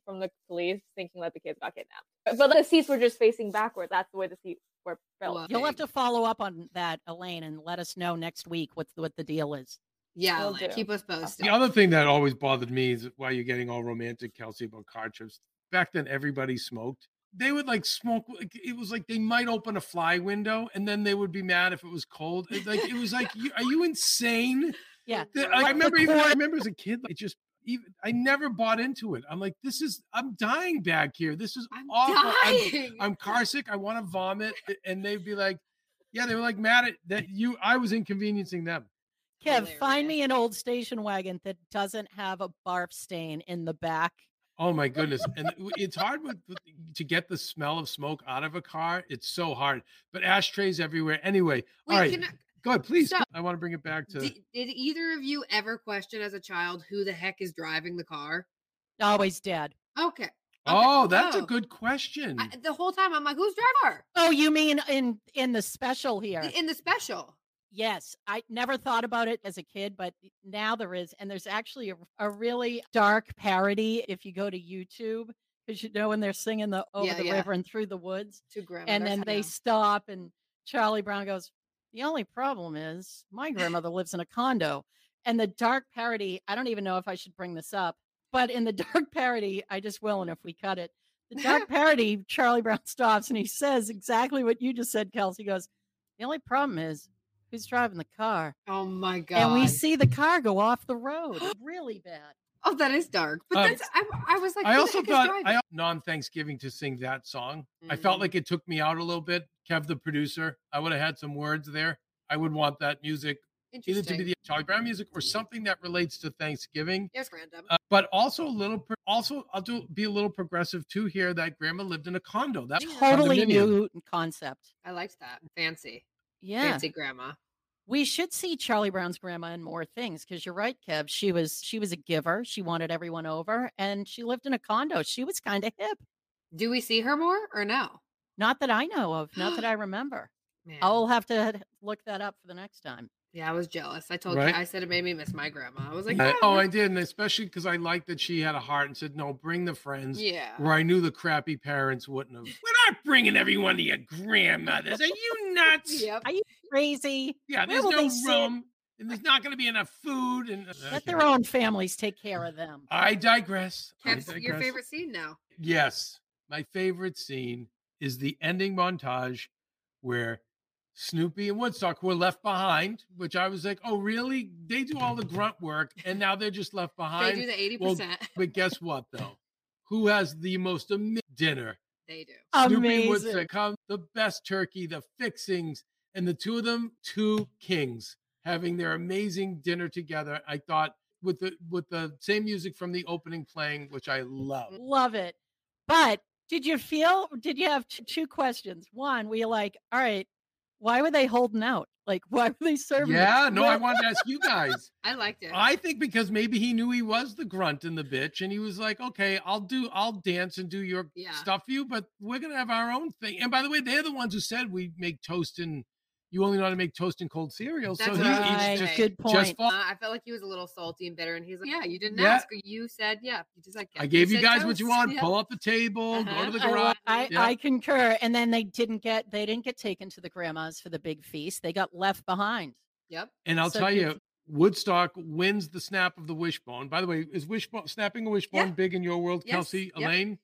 from the police thinking that the kids got kidnapped. But, but the seats were just facing backwards. That's the way the seats were built. You'll have to follow up on that, Elaine, and let us know next week what what the deal is. Yeah, Will Elaine, do. keep us posted. The other thing that always bothered me is why you're getting all romantic, Kelsey, about car trips. Back then, everybody smoked. They would like smoke. Like, it was like they might open a fly window and then they would be mad if it was cold. It, like it was like, you, are you insane? Yeah. The- Like I remember. the Even, I court- remember as a kid, like just even I never bought into it. I'm like, this is. I'm dying back here. This is I'm awful. I'm, dying. I'm car sick. I want to vomit. And they'd be like, yeah, they were like mad at that you. I was inconveniencing them. Kev, find me an old station wagon that doesn't have a barf stain in the back. Oh my goodness. And it's hard with, with- to get the smell of smoke out of a car. It's so hard. But ashtrays everywhere. Anyway, Wait, all right. can I- Go ahead, please. Stop. I want to bring it back to Did, did either of you ever question as a child who the heck is driving the car? Always dad. Okay. Oh, that's a Oh. good question. I, the whole time I'm like, who's driver? Oh, you mean in in the special here? In the special. Yes, I never thought about it as a kid, but now there is. And there's actually a, a really dark parody if you go to YouTube, because you know when they're singing the Over Yeah, the yeah. River and Through the Woods. To grandmother's And then they house. stop, and Charlie Brown goes, the only problem is my grandmother lives in a condo. And the dark parody, I don't even know if I should bring this up, but in the dark parody, I just will, and if we cut it, the dark parody, Charlie Brown stops and he says exactly what you just said, Kelsey. He goes, the only problem is who's driving the car? Oh my god. And we see the car go off the road. Really bad. Oh, that is dark. But Um, that's I, I was like, I who the also heck is thought driving? I non-Thanksgiving to sing that song. I felt Mm. like it took me out a little bit. Kev, the producer, I would have had some words there. I would want that music either to be Interesting. the Charlie Brown music or something that relates to Thanksgiving. Yes, random. Uh, but also a little, pro- also I'll do be a little progressive too here. That grandma lived in a condo. That Totally condominium. new concept. I liked that. Fancy. Yeah. Fancy grandma. We should see Charlie Brown's grandma in more things because you're right, Kev. She was she was a giver. She wanted everyone over, and she lived in a condo. She was kind of hip. Do we see her more or no? Not that I know of. Not that I remember. Man. I'll have to look that up for the next time. Yeah, I was jealous. I told Right. you, I said it made me miss my grandma. I was like, I- "Ah, oh, I did, and especially because I liked that she had a heart and said, "No, bring the friends." yeah. Where I knew the crappy parents wouldn't have. We're not bringing everyone to your grandmother's. Are you nuts? Yep. Are you crazy? Yeah, Where there's will no they sit? room, and there's not going to be enough food. And Let their own families take care of them. I digress. I Kev's, your digress. favorite scene now. Yes, my favorite scene is the ending montage where Snoopy and Woodstock were left behind, which I was like, oh, really? They do all the grunt work, and now they're just left They behind. do the eighty Well, percent. but guess what, though? Who has the most amazing dinner? They do. Snoopy Amazing. Woodstock, come the best turkey, the fixings, and the two of them, two kings, having their amazing dinner together. I thought with the with the same music from the opening playing, which I love. Love it. But did you feel, did you have t- two questions? One, were you like, all right, why were they holding out? Like, why were they serving? Yeah, it? no, I wanted to ask you guys. I liked it. I think because maybe he knew he was the grunt and the bitch, and he was like, okay, I'll do, I'll dance and do your Yeah. stuff for you, but we're gonna have our own thing. And by the way, they're the ones who said we make toast and you only know how to make toast and cold cereal. That's so he, right. he's just, Good point. just Uh, fall- I felt like he was a little salty and bitter, and he's like, "Yeah, you didn't Yeah. ask. You said, yeah." You just like, I gave you said guys what you toast. want. Yeah. Pull up the table, Uh-huh. go to the I, garage. li- I, Yeah. I concur. And then they didn't get they didn't get taken to the grandmas for the big feast. They got left behind. Yep. And I'll So tell good you, Woodstock wins the snap of the wishbone. By the way, is wishbone snapping a wishbone Yeah. big in your world, Yes. Kelsey, Yep. Elaine?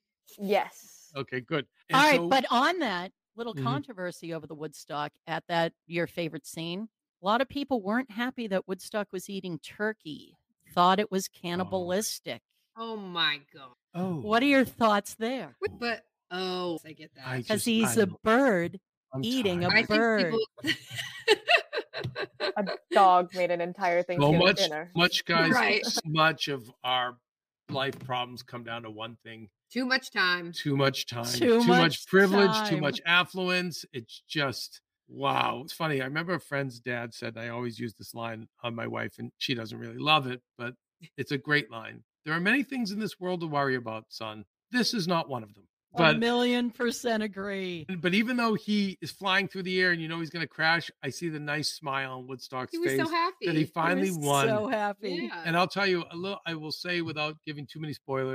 Yes. Okay, good. And All right, so- but on that little Mhm. controversy over the Woodstock at that your favorite scene, a lot of people weren't happy that Woodstock was eating turkey. Thought it was cannibalistic. Oh my god. oh, What are your thoughts there? But oh, I get that. I Because just- he's I a know. bird I'm eating a tired. I think bird. people. A dog made an entire So Thanksgiving much, dinner. much, guys. Right. So much of our life problems come down to one thing: Too much time. too much time, Too much privilege, too time. much affluence. It's just wow. It's funny. I remember a friend's dad said, and I always use this line on my wife, and she doesn't really love it, but it's a great line. There are many things in this world to worry about, son. This is not one of them. a But million percent agree. but even though he is flying through the air and you know he's going to crash, I see the nice smile on Woodstock's He was face so happy. that he finally was won. So happy. Yeah. And I'll tell you a little, I will say without giving too many spoilers,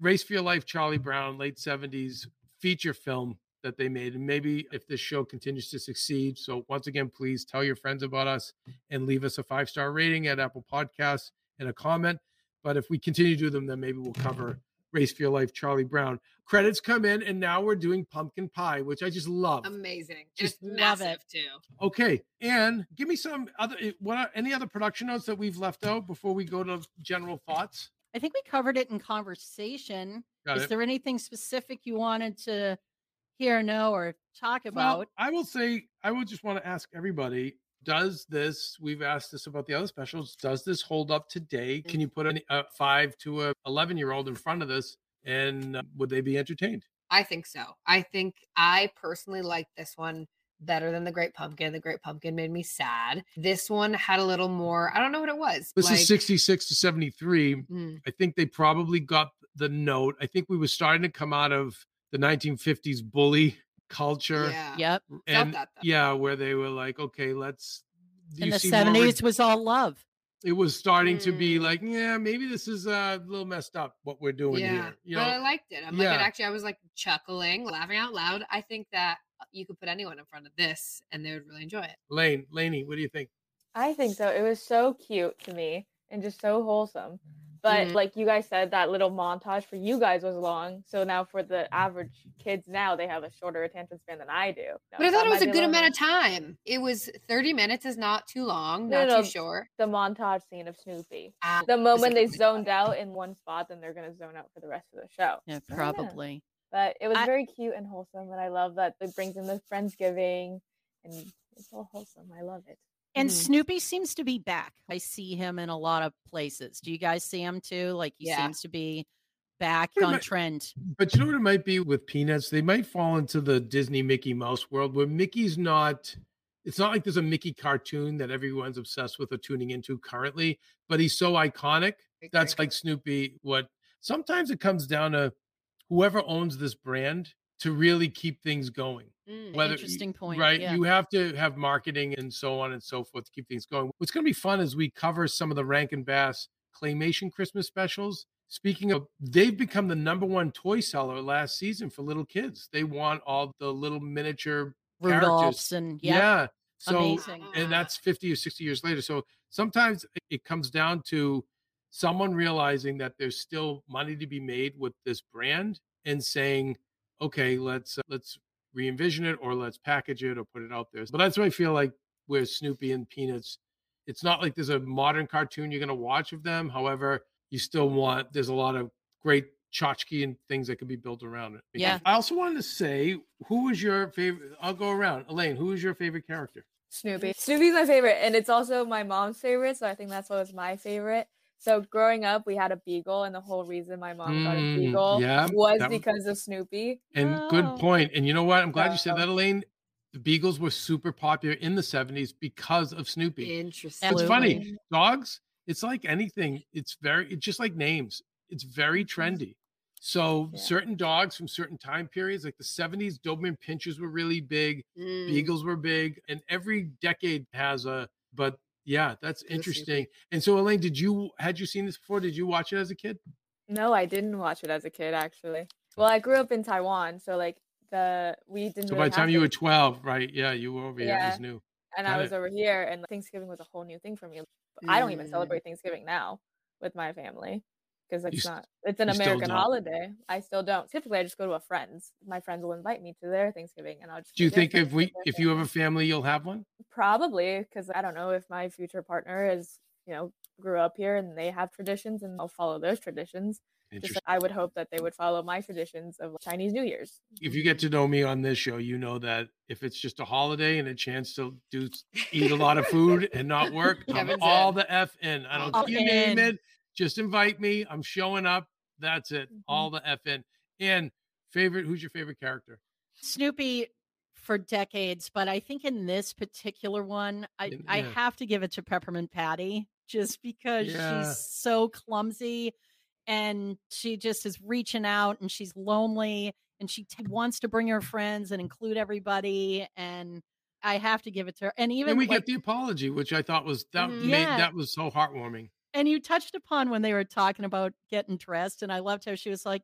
Race for Your Life, Charlie Brown, late seventies feature film that they made. And maybe if this show continues to succeed. So once again, please tell your friends about us and leave us a five-star rating at Apple Podcasts and a comment. But if we continue to do them, then maybe we'll cover Race for Your Life, Charlie Brown. Credits come in, and now we're doing Pumpkin Pie, which I just love. Amazing. Just Just massive it. too. Okay, and give me some other what are, any other production notes that we've left out before we go to general thoughts? I think we covered it in conversation. Got Is it. there anything specific you wanted to hear, know, or talk about? Well, I will say, I would just want to ask everybody, does this, we've asked this about the other specials, does this hold up today? Can you put a, a five to a eleven year old in front of this and uh, would they be entertained? I think so. I think I personally like this one better than The Great Pumpkin. The Great Pumpkin made me sad. This one had a little more, I don't know what it was. This like, is sixty-six to seventy-three. Mm. I think they probably got the note. I think we were starting to come out of the nineteen fifties bully culture. Yeah. Yep. And that, though. yeah, where they were like, okay, let's. In you the see more re- seventies was all love. It was starting to be Mm. like, yeah, maybe this is uh, a little messed up what we're doing Yeah. here. You but know, I liked it. I'm yeah. like, it actually, I was like chuckling, laughing out loud. I think that you could put anyone in front of this and they would really enjoy it. Lane, Laney, what do you think? I think so. It was so cute to me and just so wholesome. But Mhm. like you guys said, that little montage for you guys was long. So now for the average kids now, they have a shorter attention span than I do. But I So thought it was might a be good little amount of more- time. It was thirty minutes is not too long, No, not no, too short. The montage scene of Snoopy. Ah, The moment they specifically. zoned out in one spot, then they're gonna zone out for the rest of the show. Yeah, So, probably. But it was I- very cute and wholesome, and I love that it brings in the Friendsgiving, and it's all wholesome. I love it. And Mhm. Snoopy seems to be back. I see him in a lot of places. Do you guys see him too? Like he Yeah. seems to be back What on about- trend. But you know what it might be with Peanuts? They might fall into the Disney Mickey Mouse world where Mickey's not, it's not like there's a Mickey cartoon that everyone's obsessed with or tuning into currently, but he's so iconic. That's like Snoopy. What sometimes it comes down to whoever owns this brand to really keep things going. Mm. Whether Interesting point, right? yeah. You have to have marketing and so on and so forth to keep things going. What's going to be fun is we cover some of the Rankin Bass claymation Christmas specials. Speaking of, they've become the number one toy seller last season for little kids. They want all the little miniature Rudolph's characters. and yep, Yeah. So, amazing. and that's fifty or sixty years later. So sometimes it comes down to someone realizing that there's still money to be made with this brand and saying, okay, let's uh, let's re-envision it or let's package it or put it out there. But that's what I feel like with Snoopy and Peanuts. It's not like there's a modern cartoon you're going to watch of them. However, you still want, there's a lot of great tchotchke and things that can be built around it. Yeah. I also wanted to say, who was your favorite? I'll go around. Elaine, who is your favorite character? Snoopy. Snoopy's my favorite, and it's also my mom's favorite, so I think that's what was my favorite. So growing up, we had a beagle, and the whole reason my mom got a Mm, beagle yeah, was that was- because of Snoopy. And Oh. good point. And you know what? I'm glad you said So- that, Elaine. The Beagles were super popular in the seventies because of Snoopy. Interesting. It's funny. Absolutely. Dogs, it's like anything. It's very, it's just like names. It's very trendy. So Yeah. certain dogs from certain time periods, like the seventies, Doberman Pinschers were really big. Mm. Beagles were big. And every decade has a, but yeah, that's Snoopy. interesting. And so Elaine, did you, had you seen this before? Did you watch it as a kid? No, I didn't watch it as a kid, actually. Well, I grew up in Taiwan, so like the we didn't. So really by the time have you were things- twelve, right? Yeah, you were over here. It Yeah. was new. and got I was it. over here, and Thanksgiving was a whole new thing for me. I don't even Mm. celebrate Thanksgiving now with my family because it's You st- not. It's an you still American don't. holiday. I still don't. Typically, I just go to a friend's. My friends will invite me to their Thanksgiving, and I'll just. Do you go to their think if we, Thanksgiving if you have and- a family, you'll have one? Probably, because I don't know if my future partner is, you know, grew up here and they have traditions, and I'll follow those traditions. Just Interesting. like I would hope that they would follow my traditions of Chinese New Year's. If you get to know me on this show, you know that if it's just a holiday and a chance to do eat a lot of food and not work, I'm Kevin's all in. the F in. I don't All care your name in. it. Just invite me. I'm showing up. That's it. All the F in. And favorite, who's your favorite character? Snoopy for decades, but I think in this particular one, I, In- I yeah. have to give it to Peppermint Patty just because Yeah. she's so clumsy and she just is reaching out and she's lonely and she t- wants to bring her friends and include everybody. And I have to give it to her. And even And we like, get the apology, which I thought was that Mhm. made Yeah. that was so heartwarming. and you touched upon when they were talking about getting dressed, and I loved how she was like,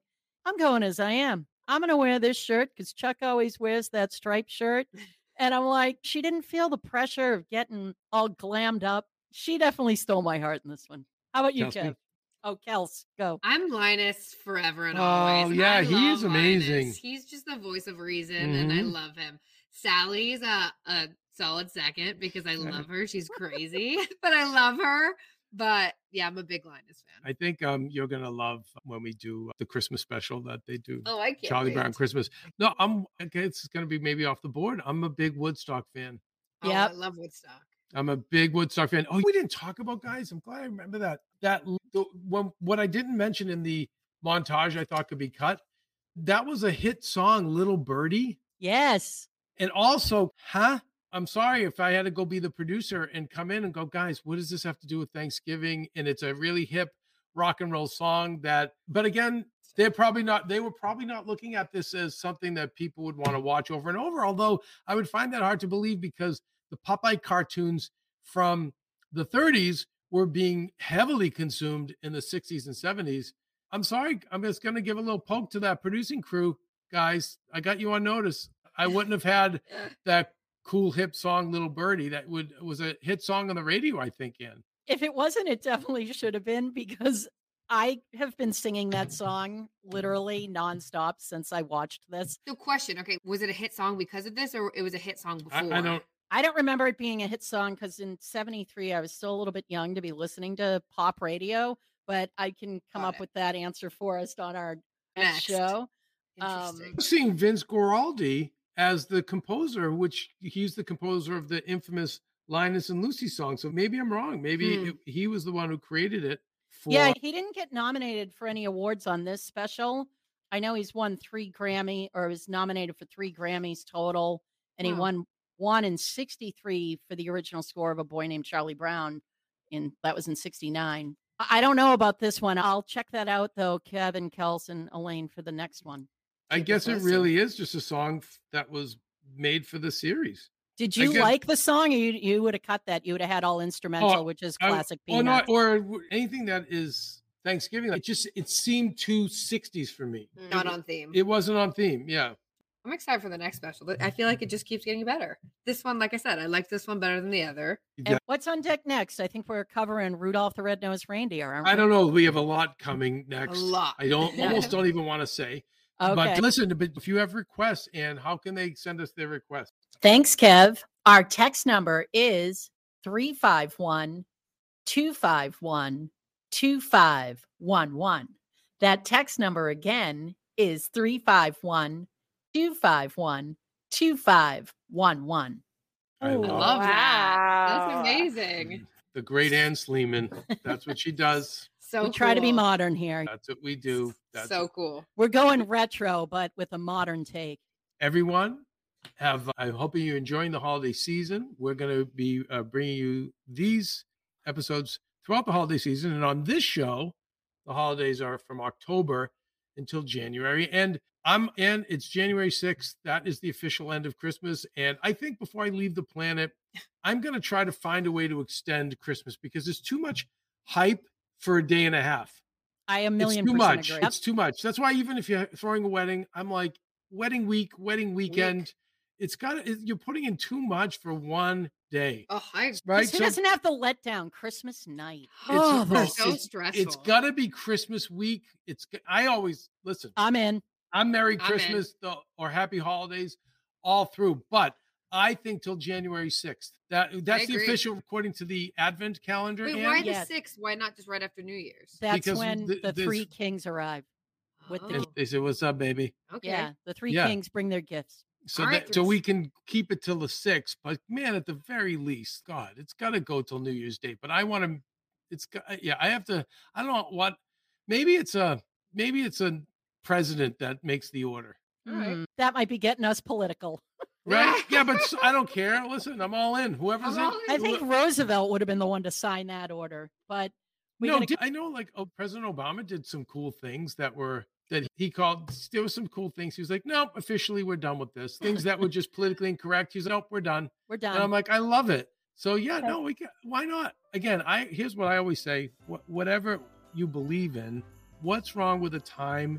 I'm going as I am. I'm going to wear this shirt because Chuck always wears that striped shirt. And I'm like, she didn't feel the pressure of getting all glammed up. She definitely stole my heart in this one. How about you, Kelsey? Kev? Oh, Kels, go. I'm Linus forever and Oh, always. yeah, I he is love amazing. Linus. He's just the voice of reason, and I Mhm. love him. Sally's a, a solid second because I love her. She's crazy, but I love her. But yeah, I'm a big Linus fan. I think um you're gonna love when we do the Christmas special that they do. Oh, I can't Charlie wait. Brown Christmas. No, I'm okay. It's gonna be maybe off the board. I'm a big Woodstock fan. Oh, Yep. I love Woodstock. I'm a big Woodstock fan. Oh, we didn't talk about guys. I'm glad I remember that. That the, when, what I didn't mention in the montage I thought could be cut. That was a hit song, Little Birdie. Yes. And also, huh? I'm sorry if I had to go be the producer and come in and go, guys, what does this have to do with Thanksgiving? And it's a really hip rock and roll song that, but again, they're probably not, they were probably not looking at this as something that people would want to watch over and over. Although I would find that hard to believe because the Popeye cartoons from the thirties were being heavily consumed in the sixties and seventies. I'm sorry. I'm just going to give a little poke to that producing crew, guys. I got you on notice. I wouldn't have had that cool hip song Little Birdie that would was a hit song on the radio, I think, in. If it wasn't, it definitely should have been because I have been singing that song literally nonstop since I watched this. So, question: okay, was it a hit song because of this, or it was a hit song I, before? I don't I don't remember it being a hit song because in seventy-three, I was still a little bit young to be listening to pop radio, but I can come Got up it. with that answer for us on our next, Next. show. Interesting. Um, seeing Vince Guaraldi as the composer, which he's the composer of the infamous Linus and Lucy song. So maybe I'm wrong. Maybe Hmm. it, he was the one who created it. For, Yeah, he didn't get nominated for any awards on this special. I know he's won three Grammy or was nominated for three Grammys total, and he Wow. won one in sixty-three for the original score of A Boy Named Charlie Brown. In that was in sixty-nine. I I don't know about this one. I'll check that out though, Kevin, Kels, and Elaine for the next one. I Keep guess us it posted. really is just a song f- that was made for the series. Did I you guess- like the song? Or you you would have cut that. You would have had all instrumental, which is I- classic or not, Peanuts. or w- anything that is Thanksgiving. It just it seemed too sixties for me. Not on theme. It wasn't on theme. Yeah. I'm excited for the next special. but I feel like it just keeps getting better. This one, like I said, I like this one better than the other. Yeah. And what's on deck next? I think we're covering Rudolph the Red-Nosed Reindeer. Aren't I we? don't know. We have a lot coming next. A lot. I don't Yeah. almost don't even want to say. Okay. But listen, but if you have requests, and how can they send us their requests? Thanks, Kev. Our text number is three five one, two five one, two five one one. That text number again is three five one, two five one, two five one one. I I love love that. That's Wow. amazing. the great Ann Sleeman. That's what she does. So We try to be cool. modern here. That's what we do. That's So cool. We're going retro, but with a modern take. everyone. Have I'm hoping you're enjoying the holiday season. We're going to be uh, bringing you these episodes throughout the holiday season, and on this show, the holidays are from October until January, and I'm and it's January sixth. That is the official end of Christmas, and I think before I leave the planet, I'm going to try to find a way to extend Christmas because there's too much hype for a day and a half. I a million It's too percent much. agree. It's too much. That's why even if you're throwing a wedding, I'm like wedding week, wedding weekend. It's got it, you're putting in too much for one day, Oh, I right? Who doesn't have the letdown Christmas night? Oh, they're it's- so it's- stressful. it's got to be Christmas week. It's g- I always listen. I'm in. I'm Merry I'm in. Christmas the, or Happy Holidays all through, but I think till January sixth. That that's the agree. official according to the Advent calendar. Wait, Ann. why the Yes. sixth? Why not just right after New Year's? That's Because when th- the this- three kings arrive. with the And they say, "What's up, baby?" Okay. Yeah, the three Yeah. kings bring their gifts. So All that right, so Chris. we can keep it till the sixth. But man, at the very least, God, it's got to go till New Year's Day. But I want to. It's got- yeah. I have to. I don't know what. Maybe it's a. Maybe it's a president that makes the order. All right. Mm, that might be getting us political. Right? Yeah, but s- I don't care. Listen, I'm all in. Whoever's I'm in. all in. I think who- Roosevelt would have been the one to sign that order, but we no, gotta- did- I know. Like, oh, President Obama did some cool things that were that he called. There were some cool things. He was like, "Nope, officially, we're done with this." Things that were just politically incorrect. He's like, "Nope, we're done." we're And I'm done. like, I love it. So yeah, no, we can, why not? Again, I here's what I always say: wh- whatever you believe in, what's wrong with a time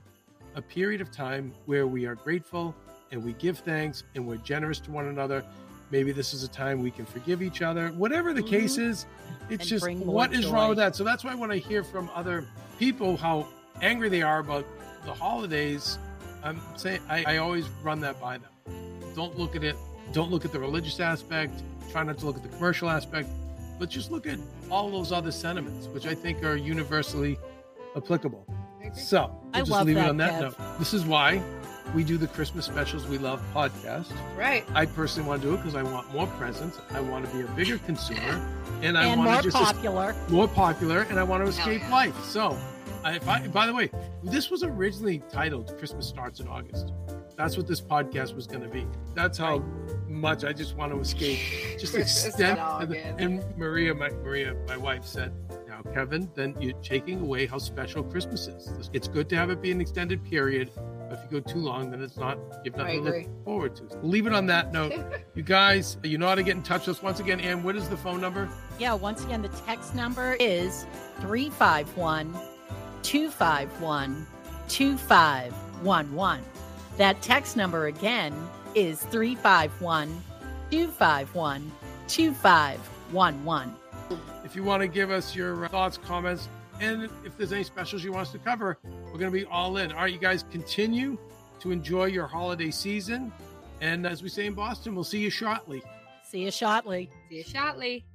a period of time where we are grateful and we give thanks and we're generous to one another. Maybe this is a time we can forgive each other. Whatever the mm-hmm. case is, it's and just what is joy. wrong with that? So that's why when I hear from other people how angry they are about the holidays, I'm saying I, I always run that by them. Don't look at it. Don't look at the religious aspect. Try not to look at the commercial aspect, but just look at all those other sentiments, which I think are universally applicable. So we'll I just love leave that, it on that Kev. note. This is why we do the Christmas Specials We Love podcast. Right. I personally want to do it because I want more presents. I want to be a bigger consumer, and I and want more to just popular. more popular, and I want to escape yeah. life. So, I, if I, by the way, this was originally titled "Christmas Starts in August." That's what this podcast was going to be. That's how much I just want to escape. Just extend. And, and Maria, my Maria, my wife said, "Now, Kevin, then you're taking away how special Christmas is. It's good to have it be an extended period. But if you go too long, then it's not. You've nothing to look forward to." So leave it on that note. You guys, you know how to get in touch with us. Once again, Ann, what is the phone number? Yeah, once again, the text number is three five one, two five one, two five one one. That text number again is three five one, two five one, two five one one. If you want to give us your thoughts, comments, and if there's any specials you want us to cover, we're going to be all in. All right, you guys continue to enjoy your holiday season. And as we say in Boston, we'll see you shortly. See you shortly. See you shortly.